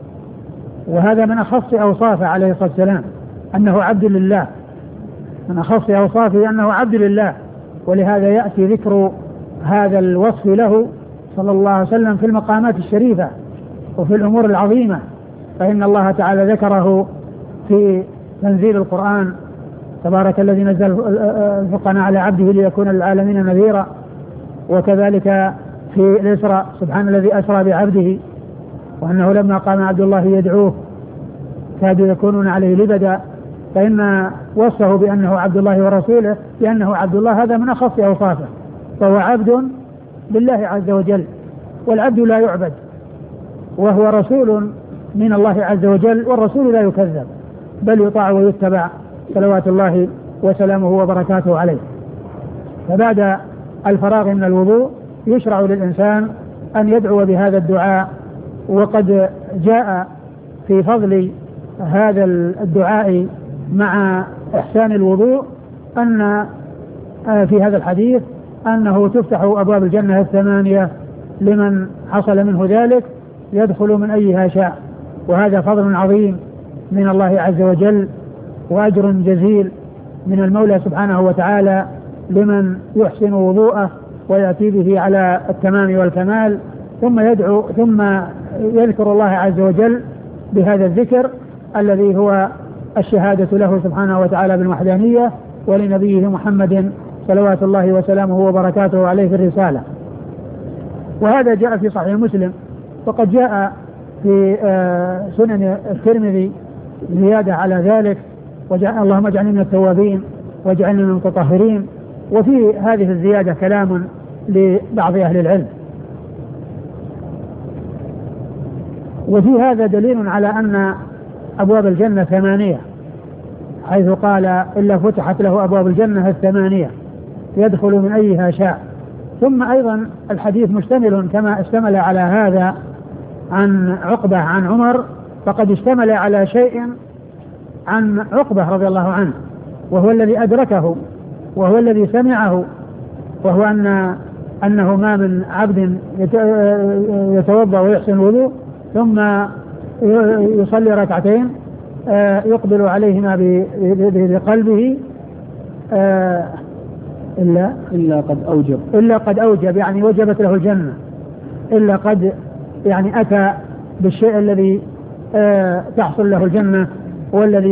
وهذا من أخص أوصافه عليه الصلاة والسلام أنه عبد لله، من أخص أوصافه أنه عبد لله، ولهذا يأتي ذكر هذا الوصف له صلى الله عليه وسلم في المقامات الشريفة وفي الأمور العظيمة، فإن الله تعالى ذكره في تنزيل القرآن: تبارك الذي نزل الفرقان على عبده ليكون للعالمين نذيرا، وكذلك في الإسراء: سبحان الذي أسرى بعبده، وأنه لما قام عبد الله يدعوه كادوا يكونون عليه لبدا، فإن وصفه بأنه عبد الله ورسوله لأنه عبد الله، هذا من أخص أوصافه، فهو عبد لله عز وجل، والعبد لا يعبد، وهو رسول من الله عز وجل، والرسول لا يكذب بل يطاع ويتبع صلوات الله وسلامه وبركاته عليه. فبعد الفراغ من الوضوء يشرع للإنسان أن يدعو بهذا الدعاء، وقد جاء في فضل هذا الدعاء مع إحسان الوضوء أن في هذا الحديث أنه تفتح أبواب الجنة الثمانية لمن حصل منه ذلك، يدخل من أيها شاء، وهذا فضل عظيم من الله عز وجل وأجر جزيل من المولى سبحانه وتعالى لمن يحسن وضوءه ويأتي به على التمام والكمال، ثم يذكر الله عز وجل بهذا الذكر الذي هو الشهادة له سبحانه وتعالى بالوحدانية، ولنبيه محمد صلوات الله وسلامه وبركاته عليه في الرسالة. وهذا جاء في صحيح مسلم، وقد جاء في سنن الترمذي زيادة على ذلك: اللهم اجعلني من التوابين واجعلني من المتطهرين. وفي هذه الزيادة كلام لبعض أهل العلم. وفي هذا دليل على أن أبواب الجنة 8، حيث قال: إلا فتحت له أبواب الجنة 8 يدخل من أيها شاء. ثم أيضا الحديث مشتمل كما اشتمل على هذا عن عقبة عن عمر، فقد اشتمل على شيء عن عقبة رضي الله عنه، وهو الذي أدركه وهو الذي سمعه، وهو أنه ما من عبد يتوضأ ويحسن الوضوء ثم يصلي ركعتين يقبل عليهما بقلبه إلا قد أوجب يعني وجبت له الجنة، إلا قد يعني أتى بالشيء الذي تحصل له الجنة، والذي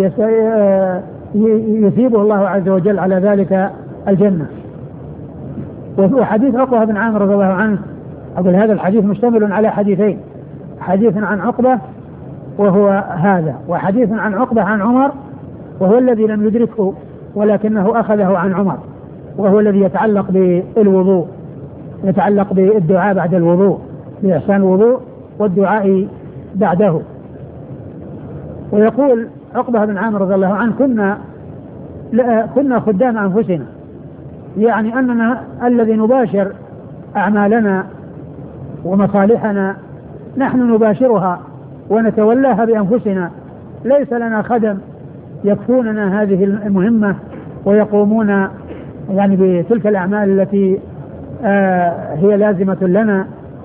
يثيبه الله عز وجل على ذلك الجنة. وحديث عقبة بن عامر رضي الله عنه، أقول هذا الحديث مشتمل على حديثين: حديث عن عقبة وهو هذا، وحديث عن عقبة عن عمر وهو الذي لم يدركه ولكنه أخذه عن عمر، وهو الذي يتعلق بالوضوء. يتعلق بالدعاء بعد الوضوء، بإحسان الوضوء والدعاء بعده. ويقول عقبة بن عامر رضي الله عنه كنا خدام أنفسنا، يعني أننا الذي نباشر أعمالنا ومصالحنا نحن نباشرها ونتولاها بأنفسنا، ليس لنا خدم يكفوننا هذه المهمة ويقومون يعني بتلك الأعمال التي هي لازمة لنا.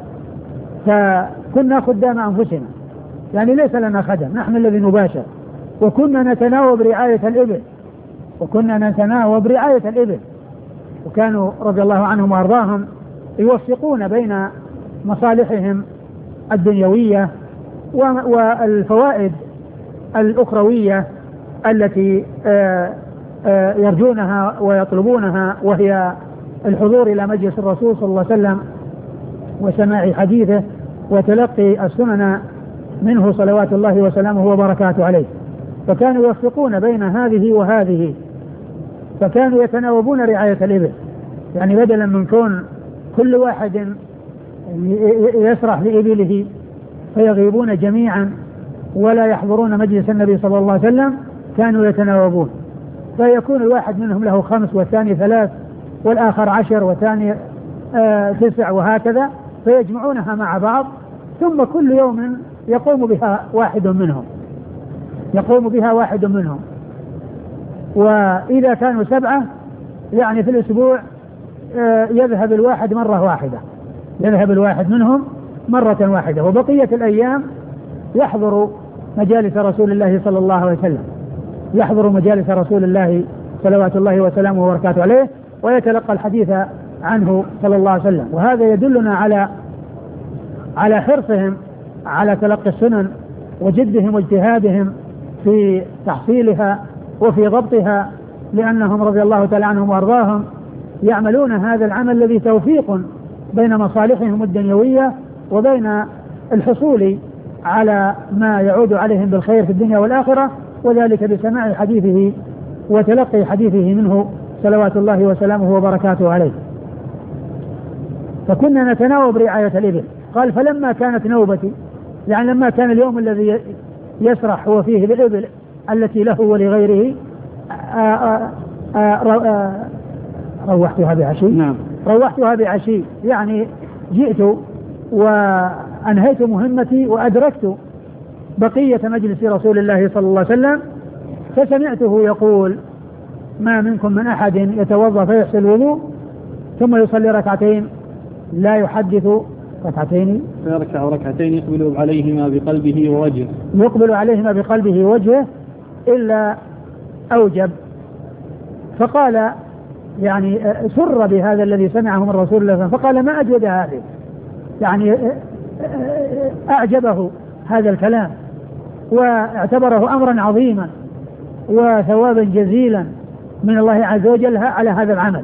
فكنا خدام أنفسنا، يعني ليس لنا خدم، نحن الذي نباشر. وكنا نتناوب رعاية الإبل، وكانوا رضي الله عنهم وأرضاهم يوفقون بين مصالحهم الدنيوية والفوائد الأخروية التي يرجونها ويطلبونها، وهي الحضور إلى مجلس الرسول صلى الله عليه وسلم وسماع حديثه وتلقي السنن منه صلوات الله وسلامه وبركاته عليه. فكانوا يوفقون بين هذه وهذه، فكانوا يتناوبون رعاية الإبل، يعني بدلا من كون كل واحد يسرح لإبله فيغيبون جميعا ولا يحضرون مجلس النبي صلى الله عليه وسلم، كانوا يتناوبون، فيكون الواحد منهم له 5 والثاني 3 والآخر 10 والثاني 9 وهكذا، فيجمعونها مع بعض، ثم كل يوم يقوم بها واحد منهم. وإذا كانوا 7 يعني في الأسبوع يذهب الواحد منهم مرة واحدة، وبقية الأيام يحضر مجالس رسول الله صلى الله عليه وسلم، يحضر مجالس رسول الله صلوات الله وسلامه وبركاته عليه، ويتلقى الحديث عنه صلى الله عليه وسلم. وهذا يدلنا على حرصهم على تلقي السنن وجدهم واجتهادهم في تحصيلها وفي ضبطها، لأنهم رضي الله تعالى عنهم وأرضاهم يعملون هذا العمل الذي توفيق بين مصالحهم الدنيوية وبين الحصول على ما يعود عليهم بالخير في الدنيا والآخرة، وذلك بسماع حديثه وتلقي حديثه منه صلوات الله وسلامه وبركاته عليه. فكنا نتناوب رعاية الإبل. قال فلما كانت نوبتي، يعني لما كان اليوم الذي يسرح هو فيه بالإبل التي له ولغيره، روحتها بعشي. نعم. روحتها بعشي، يعني جئت وأنهيت مهمتي وأدركت بقية مجلس رسول الله صلى الله عليه وسلم، فسمعته يقول ما منكم من أحد يتوضأ فيحسن الوضوء ثم يصلي ركعتين لا يحدث ركعتين، يركع ركعتين يقبل عليهما بقلبه ووجهه إلا أوجب. فقال يعني سر بهذا الذي سمعه من رسول الله صلى الله عليه وسلم، فقال ما أجود هذه، يعني أعجبه هذا الكلام واعتبره أمرا عظيما وثوابا جزيلا من الله عز وجل على هذا العمل.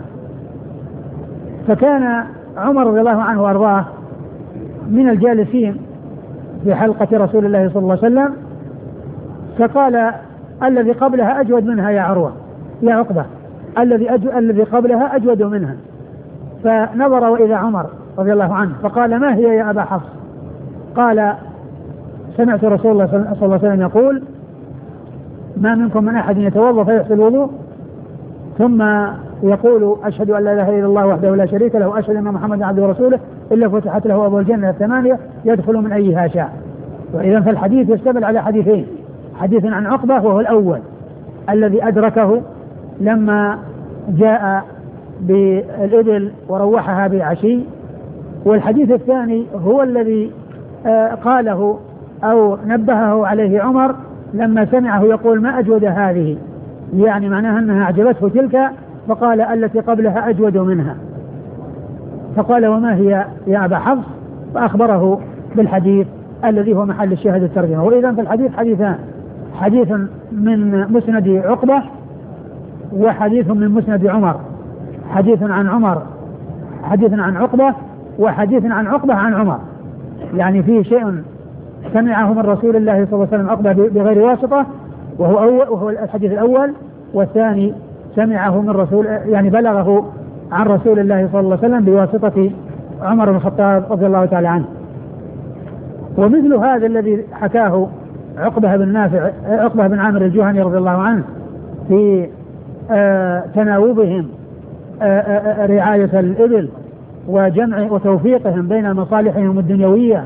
فكان عمر رضي الله عنه وأرضاه من الجالسين في حلقة رسول الله صلى الله عليه وسلم، فقال الذي قبلها أجود منها يا عقبة، الذي قبلها أجود منها. فنظر وإذا عمر رضي الله عنه فقال ما هي يا أبا حفص؟ قال سمعت رسول الله صلى الله عليه وسلم يقول ما منكم من أحد يتوضأ فيحسن الوضوء ثم يقول أشهد أن لا إله إلا الله وحده لا شريك له وأشهد أن محمدا عبده ورسوله إلا فتحت له أبواب الجنة 8 يدخل من أيها شاء. وإذا فالحديث يشتمل على حديثين، حديث عن عقبة وهو الأول الذي أدركه لما جاء بالإبل وروحها بعشي، والحديث الثاني هو الذي قاله أو نبهه عليه عمر لما سمعه يقول ما أجود هذه، يعني معناها أنها أعجبته تلك، فقال التي قبلها أجود منها. فقال وما هي يا أبا حفص؟ فأخبره بالحديث الذي هو محل الشاهد الترجمة. وإذا فالحديث حديثان، حديث من مسند عقبة وحديث من مسند عمر، حديث عن عقبة وحديث عن عقبة عن عمر، يعني فيه شيء سمعه من رسول الله صلى الله عليه وسلم عقبة بغير واسطة وهو الحديث الأول، والثاني سمعه من رسول يعني بلغه عن رسول الله صلى الله عليه وسلم بواسطة عمر بن الخطاب رضي الله تعالى عنه. ومثل هذا الذي حكاه عقبة بن عامر الجهني رضي الله عنه في تناوبهم رعاية الإبل وجمع وتوفيقهم بين مصالحهم الدنيوية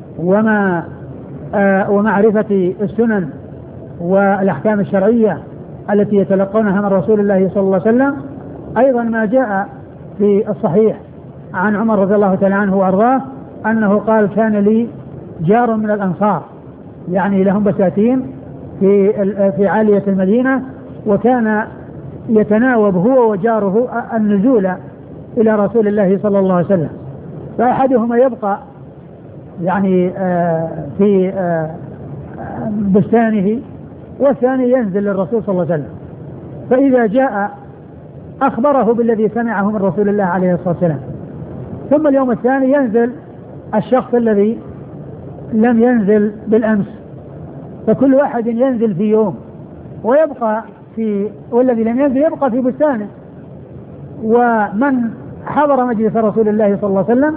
ومعرفة السنن والأحكام الشرعية التي يتلقونها من رسول الله صلى الله عليه وسلم. أيضا ما جاء في الصحيح عن عمر رضي الله تعالى عنه وأرضاه أنه قال: كان لي جار من الأنصار، يعني لهم بساتين في عالية المدينة، وكان يتناوب هو وجاره النزول إلى رسول الله صلى الله عليه وسلم، فأحدهما يبقى يعني في بستانه، والثاني ينزل للرسول صلى الله عليه وسلم، فإذا جاء أخبره بالذي سمعه من رسول الله عليه الصلاة والسلام. ثم اليوم الثاني ينزل الشخص الذي لم ينزل بالأمس، فكل واحد ينزل في يوم ويبقى والذي لم ينزل يبقى في بستانه. ومن حضر مجلس رسول الله صلى الله عليه وسلم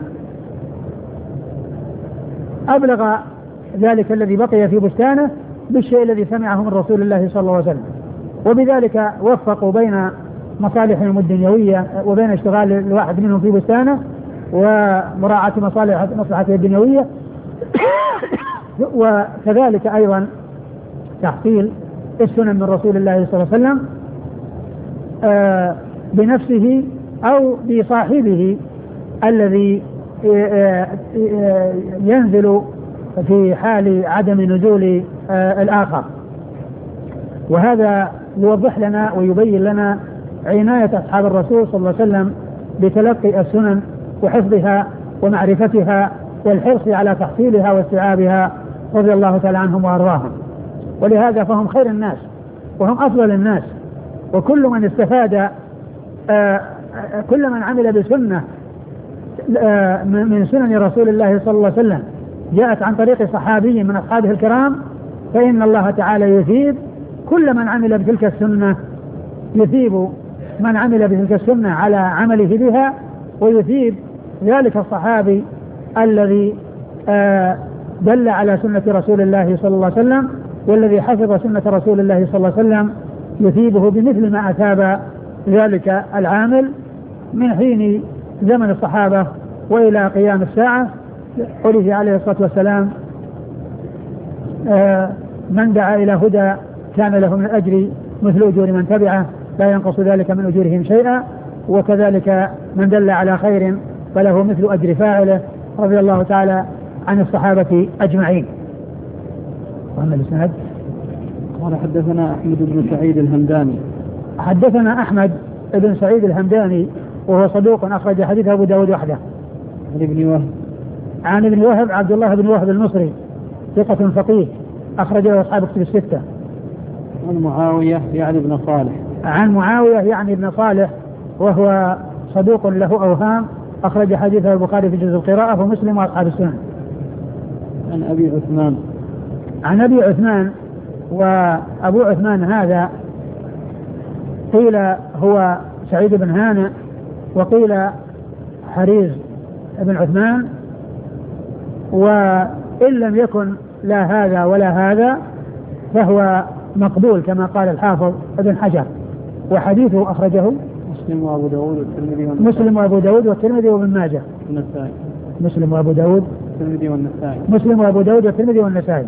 أبلغ ذلك الذي بقي في بستانه بالشيء الذي سمعه من رسول الله صلى الله عليه وسلم، وبذلك وفقوا بين مصالحهم الدنيوية وبين اشتغال الواحد منهم في بستانه ومراعاة مصلحته الدنيوية، وكذلك أيضا تحصيل السنن من رسول الله صلى الله عليه وسلم بنفسه أو بصاحبه الذي ينزل في حال عدم نزول الآخر. وهذا يوضح لنا ويبين لنا عناية أصحاب الرسول صلى الله عليه وسلم بتلقي السنن وحفظها ومعرفتها والحرص على تحصيلها واستيعابها رضي الله تعالى عنهم وأرضاهم. ولهذا فهم خير الناس وهم أفضل الناس، وكل من استفاد كل من عمل بسنة من سنن رسول الله صلى الله عليه وسلم جاءت عن طريق صحابي من أصحابه الكرام، فإن الله تعالى يثيب كل من عمل بتلك السنة، يثيب من عمل بتلك السنة على عمله بها، ويثيب ذلك الصحابي الذي دل على سنة رسول الله صلى الله عليه وسلم والذي حفظ سنة رسول الله صلى الله عليه وسلم، يثيبه بمثل ما أثاب ذلك العامل من حين زمن الصحابة وإلى قيام الساعة. قوله عليه الصلاة والسلام: من دعا إلى هدى كان له من الأجر مثل أجور من تبعه لا ينقص ذلك من أجورهم شيئا، وكذلك من دل على خير فله مثل أجر فاعله، رضي الله تعالى عن الصحابة أجمعين. وأما الإسناد قال: حدثنا أحمد بن سعيد الهمداني. حدثنا أحمد بن سعيد الهمداني وهو صدوق أخرج حديث أبو داود وحده. عن ابن وهب عبد الله بن وهب المصري ثقة فقيه أخرج له أصحاب كتب الستة. عن معاوية يعني ابن صالح. عن معاوية يعني ابن صالح وهو صدوق له أوهام أخرج حديثه البخاري في جزء القراءة ومسلم وأصحاب السنن. عن أبي عثمان. عن أبي عثمان، وأبو عثمان هذا قيل هو سعيد بن هانئ وقيل حريز بن عثمان، وإن لم يكن لا هذا ولا هذا فهو مقبول كما قال الحافظ ابن حجر. وحديثه أخرجه مسلم وأبو داود والترمذي والنسائي. مسلم وأبو داود والترمذي وابن ماجه. النسائي. مسلم وأبو داود والترمذي والنسائي. مسلم وأبو داود والترمذي والنسائي.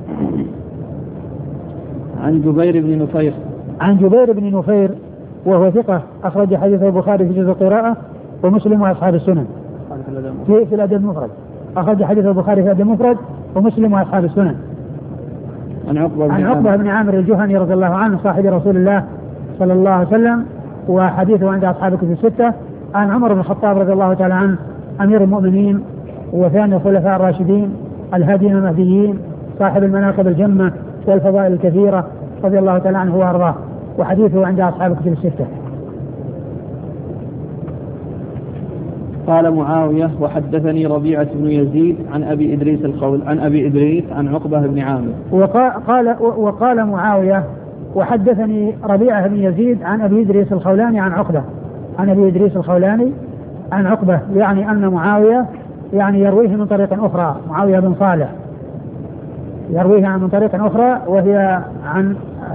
عن جبير بن نفير. عن جبير بن نفير وهو ثقة أخرج حديثه البخاري في جزء القراءة ومسلم وأصحاب السنن. في الأدب المفرد أخرج حديث البخاري في الأدب المفرد ومسلم وأصحاب السنن. عن عقبة بن عامر الجهني رضي الله عنه صاحب رسول الله صلى الله عليه وسلم وحديثه عند أصحاب الكتب الستة. عن عمر بن الخطاب رضي الله تعالى عنه أمير المؤمنين وثاني الخلفاء الراشدين الهادين المهديين صاحب المناقب الجمة والفضائل الكثيرة رضي الله تعالى عنه وأرضاه، وحديثه عند أصحاب الكتب الستة. قال معاوية: وحدثني ربيعة بن يزيد عن أبي إدريس عن عقبة بن عامر. وقال معاوية: وحدثني ربيعة بن يزيد عن أبي إدريس الخولاني عن عقبة، عن أبي إدريس الخولاني عن عقبة يعني أن معاوية يعني يرويه من طريق أخرى، معاوية بن صالح يرويه من طريق أخرى وهي عن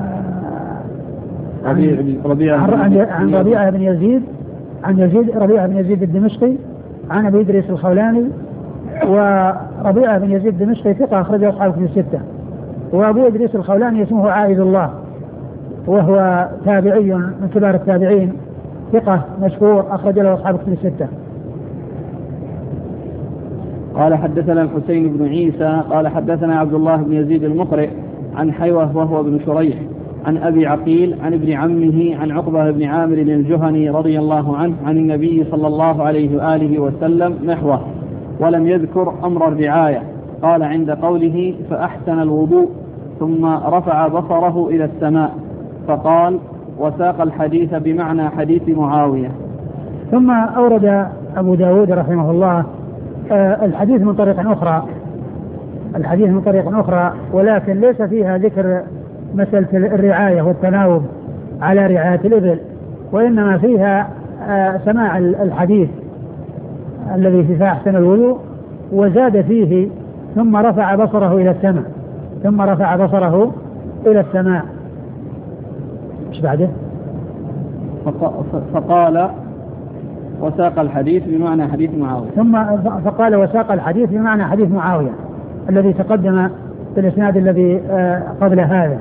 ربيعة بن يزيد، ربيعة بن يزيد الدمشقي عن أبي إدريس الخولاني. وربيعة بن يزيد الدمشقي ثقة أخرجه أصحاب الكتب الستة. وأبو إدريس الخولاني اسمه عائذ الله وهو تابعي من كبار التابعين ثقة مشهور أخرج له أصحاب الكتب الستة. قال حدثنا الحسين بن عيسى قال حدثنا عبد الله بن يزيد المقرئ عن حيوة وهو ابن شريح عن أبي عقيل عن ابن عمه عن عقبة بن عامر الجهني رضي الله عنه عن النبي صلى الله عليه وآله وسلم نحوه ولم يذكر أمر الرعاية. قال عند قوله فأحسن الوضوء ثم رفع بصره إلى السماء فقال وساق الحديث بمعنى حديث معاوية. ثم أورد أبو داود رحمه الله الحديث من طريق أخرى ولكن ليس فيها ذكر مسألة الرعاية والتناوب على رعاية الإبل، وإنما فيها سماع الحديث الذي فيه أحسن الوضوء وزاد فيه ثم رفع بصره إلى السماء. ايش بعده؟ فقال وساق الحديث بمعنى حديث معاوية. فقال وساق الحديث بمعنى حديث معاوية الذي تقدم في الإسناد الذي قبل هذا.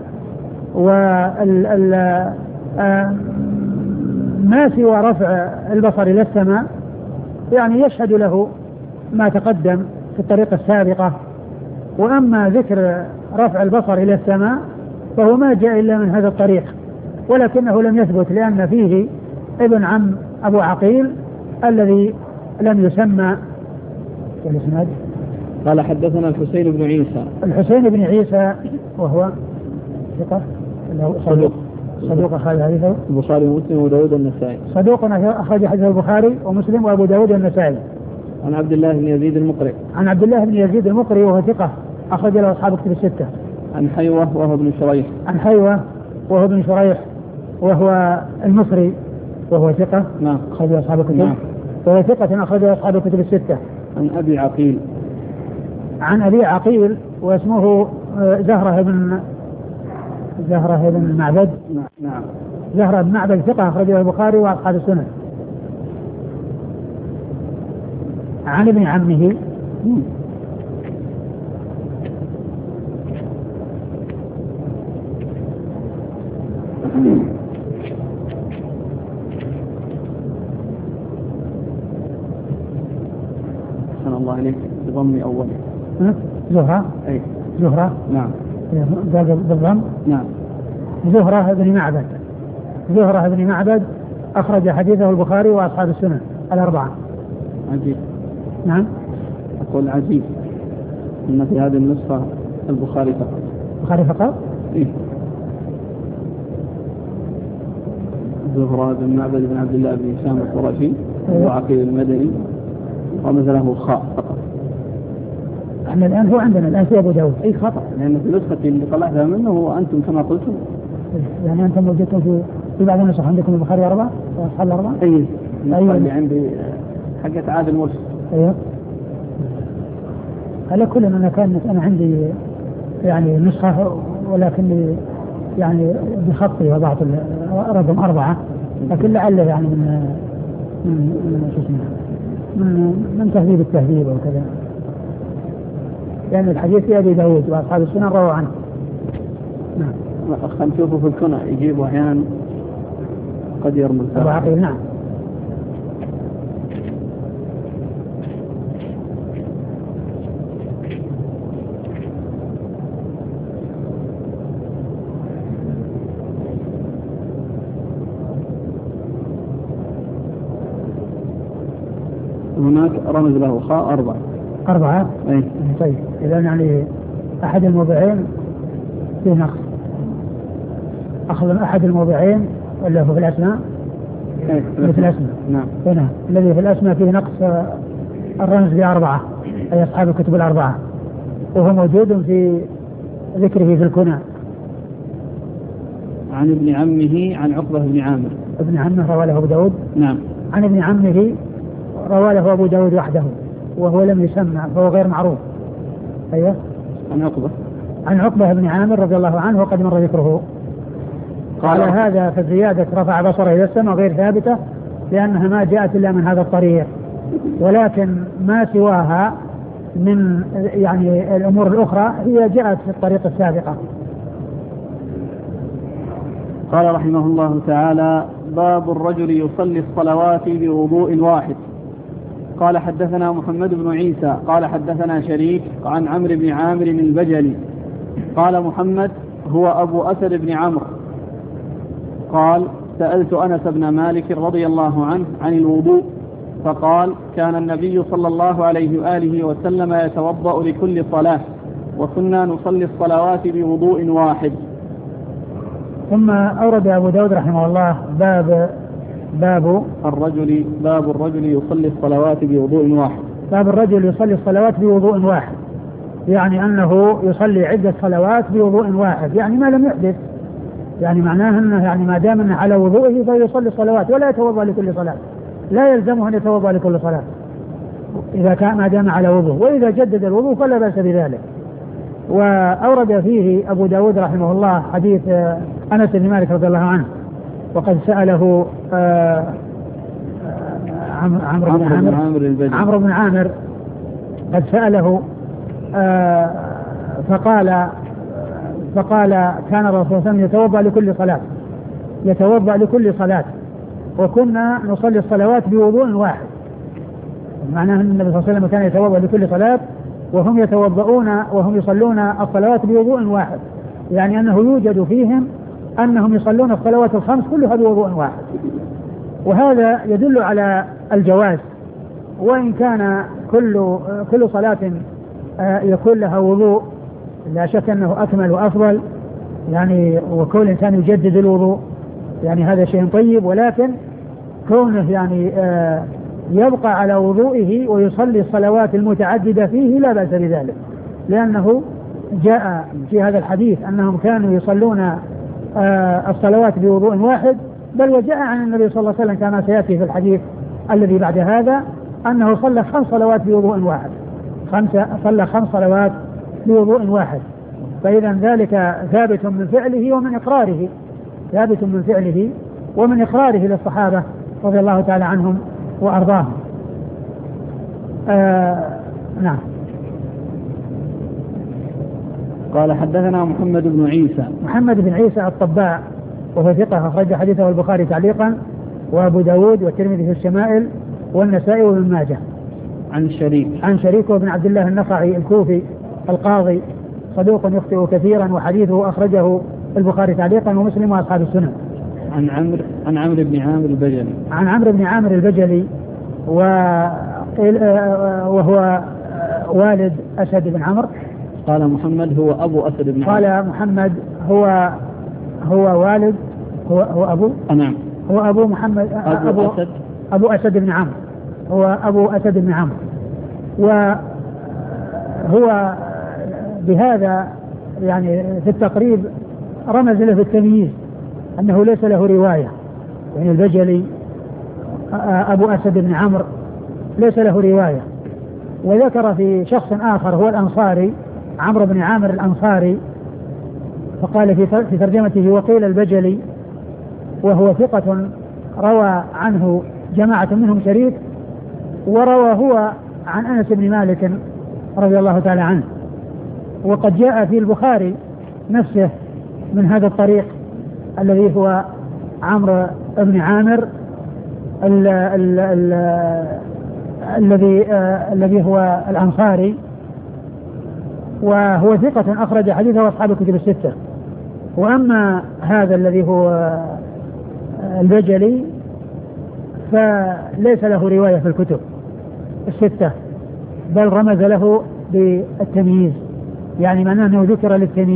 ما سوى رفع البصر إلى السماء يعني يشهد له ما تقدم في الطريقة السابقة. وأما ذكر رفع البصر إلى السماء فهو ما جاء إلا من هذا الطريق، ولكنه لم يثبت لأن فيه ابن عم أبو عقيل الذي لم يسمى. قال حدثنا الحسين بن عيسى وهو ثقة صدوق أخرج حديثه البخاري ومسلم وداود النسائي. صدوق أخرج حديثه البخاري ومسلم وأبو داود النسائي. عن عبد الله بن يزيد المقري وهو ثقة أخرج له أصحاب الكتب الستة. عن حيوة وهو ابن شريح وهو المصري وهو ثقة أخرج له أصحاب الكتب. وهو ثقة أخرج له أصحاب الكتب الستة. عن أبي عقيل واسمه زهرة بن معبد. زهرة بن معبد ثقة أخرج له البخاري وأصحاب السنن. عن ابن عمه أحسن الله عليك بضم أوله زهرة. زهرة نعم بالضم. نعم. زهرة بن معبد أخرج حديثه البخاري وأصحاب السنن الأربعة. عجيب. نعم. أقول عجيب إن في هذه النسخة البخاري فقط. إيه. زهرة بن معبد بن عبد الله بن هشام القرشي وعقيل المدني ومثله خاء فقط. احنا الآن هو عندنا الآن في أبو داود أي خطأ لأن في نسخة اللي طلعتها منه وأنتم كما قلتم يعني أنتم وجدتم في بعض النسخ عندكم البخاري 4 وأصحاب 4. أيوة اللي عندي حقة عادل مرسل. أيوة. على كل أنا عندي يعني نسخة ولكن يعني بخطي وضعت رقم 4 لكن لعله يعني من تهذيب التهذيب وكذا يعني الحديث في أبي داود وأصحاب السنن رووا عنه. نعم. خلينا نشوفه في الكنى يجيبه أحيانا قد يرمز أبو عقيل. نعم. هناك رمز له خاء 4. أي. طيب إذا يعني أحد الموضعين فيه نقص. أخذ أحد الموضعين ولا هو في الأسماء؟ في الأسماء. نعم. هنا الذي في الأسماء فيه نقص الرمز ب4 أي أصحاب الكتب 4 وهو موجود في ذكره في الكنى. عن ابن عمه عن عقبة بن عامر. ابن عمه رواه له أبو داود. نعم. عن ابن عمه روى له أبو داود وحده وهو لم يسمى فهو غير معروف. أيوه. عن عقبة بن عامر رضي الله عنه وقد مر ذكره. قال هذا في الزيادة رفع بصره إلى السماء غير ثابتة لأنها ما جاءت إلا من هذا الطريق، ولكن ما سواها من يعني الأمور الأخرى هي جاءت في الطريق السابقة. قال رحمه الله تعالى: باب الرجل يصلي الصلوات بوضوء واحد. قال حدثنا محمد بن عيسى قال حدثنا شريك عن عمرو بن عامر البجلي قال محمد هو أبو أسد بن عمرو قال: سألت أنس بن مالك رضي الله عنه عن الوضوء فقال: كان النبي صلى الله عليه وآله وسلم يتوضأ لكل صلاة وكنا نصلي الصلوات بوضوء واحد. ثم أورد أبو داود رحمه الله باب الرجل يصلي الصلوات بوضوء واحد. باب الرجل يصلي الصلوات بوضوء واحد، يعني أنه يصلي عدة صلوات بوضوء واحد، يعني ما لم يحدث، يعني معناه أنه يعني ما دام أنه على وضوءه فيصلي الصلوات ولا يتوضأ لكل صلاة، لا يلزمه أن يتوضأ لكل صلاة إذا كان ما دام على وضوء، وإذا جدد الوضوء فلا بأس بذلك. وأورد فيه أبو داود رحمه الله حديث أنس بن مالك رضي الله عنه وقد سأله عمرو بن عامر قد سأله فقال كان الرسول صلى الله عليه وسلم يتوضأ لكل صلاة وكنا نصلي الصلوات بوضوء واحد، معناه أن النبي صلى الله عليه وسلم كان يتوضأ لكل صلاة وهم يصلون الصلوات بوضوء واحد، يعني أنه يوجد فيهم أنهم يصلون الصلوات الخمس كلها بوضوء واحد، وهذا يدل على الجواز، وإن كان كل صلاة يكون لها وضوء لا شك أنه أكمل وأفضل، يعني وكل إنسان يجدد الوضوء يعني هذا شيء طيب، ولكن كونه يعني يبقى على وضوئه ويصلي الصلوات المتعددة فيه لا بأس بذلك، لأنه جاء في هذا الحديث أنهم كانوا يصلون الصلوات بوضوء واحد، بل وجاء عن النبي صلى الله عليه وسلم كما سيأتي في الحديث الذي بعد هذا أنه صلى 5 صلوات بوضوء واحد، صلى 5 صلوات بوضوء واحد، فإذا ذلك ثابت من فعله ومن إقراره للصحابة رضي الله تعالى عنهم وأرضاهم. نعم. قال حدثنا محمد بن عيسى الطباع وهو ثقة أخرج حديثه البخاري تعليقا وأبو داود والترمذي في الشمائل والنسائي وابن ماجه. عن شريك وابن عبد الله النخعي الكوفي القاضي صدوق يخطئ كثيرا وحديثه أخرجه البخاري تعليقا ومسلم وأصحاب السنن. عن عمرو بن عامر البجلي وهو والد أسد بن عمرو. قال محمد هو أبو أسد بن عمرو. قال محمد هو والد هو أبو. نعم. هو أبو محمد أبو أسد بن عمرو، هو أبو أسد بن عمرو، وهو بهذا يعني في التقريب رمز له في التمييز أنه ليس له رواية، يعني البجلي أبو أسد بن عمرو ليس له رواية. وذكر في شخص آخر هو الأنصاري عمرو بن عامر الأنصاري، فقال في ترجمته وقيل البجلي، وهو ثقة روى عنه جماعة منهم شريك، وروى هو عن أنس بن مالك رضي الله تعالى عنه، وقد جاء في البخاري نفسه من هذا الطريق الذي هو عمرو بن عامر الذي هو الأنصاري، وهو ثقة أخرج حديثه أصحاب الكتب الستة. وأما هذا الذي هو البجلي فليس له رواية في الكتب الستة، بل رمز له بالتمييز، يعني معناه أنه ذكر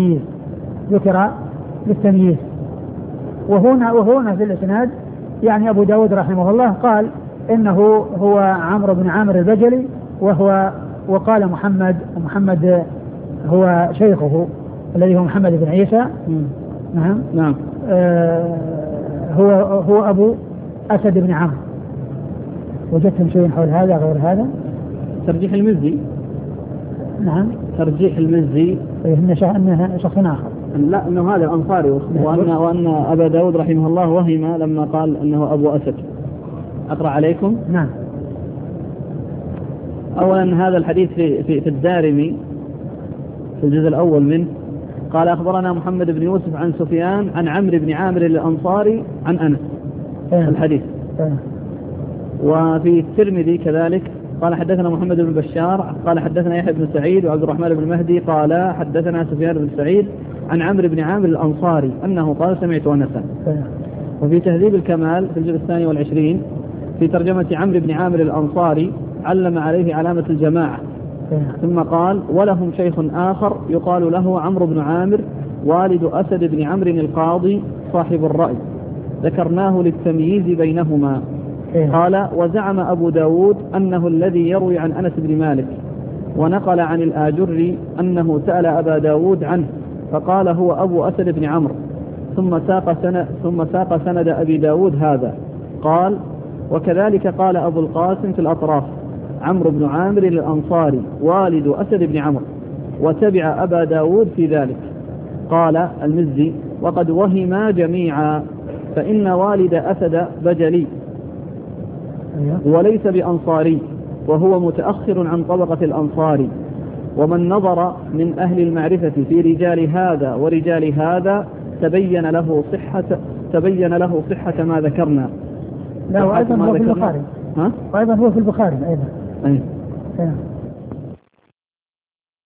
للتمييز. وهنا في الإسناد يعني أبو داود رحمه الله قال إنه هو عمرو بن عامر البجلي، وقال محمد هو شيخه الذي هو محمد بن عيسى. نعم. هو أبو أسد بن عمرو. وجدتم شيء حول هذا غير هذا؟ ترجيح المزي. نعم. ترجيح المزي إنه شخص آخر. لا إنه هذا الأنصاري، وأن أبا داود رحمه الله وهم لما قال أنه أبو أسد. أقرأ عليكم. نعم. أولا هذا الحديث في الدارمي في الجزء الأول منه قال أخبرنا محمد بن يوسف عن سفيان عن عمرو بن عامر الأنصاري عن أنس. الحديث. وفي الترمذي كذلك قال حدثنا محمد بن بشار قال حدثنا يحيى بن سعيد وعبد الرحمن بن مهدي قال حدثنا سفيان بن سعيد عن عمرو بن عامر الأنصاري أنه قال سمعت أنسا. وفي تهذيب الكمال في الجزء 22 في ترجمة عمرو بن عامر الأنصاري علم عليه علامة الجماعة، ثم قال ولهم شيخ آخر يقال له عمرو بن عامر والد أسد بن عمرو القاضي صاحب الرأي، ذكرناه للتمييز بينهما. قال وزعم أبو داود أنه الذي يروي عن أنس بن مالك، ونقل عن الآجري أنه سأل أبا داود عنه فقال هو أبو أسد بن عمرو، ثم ساق سند أبي داود هذا. قال وكذلك قال أبو القاسم في الأطراف عمرو بن عامر الأنصاري والد أسد بن عمرو، وتبع أبا داود في ذلك. قال المزي وقد وهما جميعا، فإن والد أسد بجلي وليس بأنصاري، وهو متأخر عن طبقة الأنصاري، ومن نظر من أهل المعرفة في رجال هذا ورجال هذا تبين له صحة ما ذكرنا. لا وأيضا هو في البخاري. وأيضا هو في البخاري أيضا.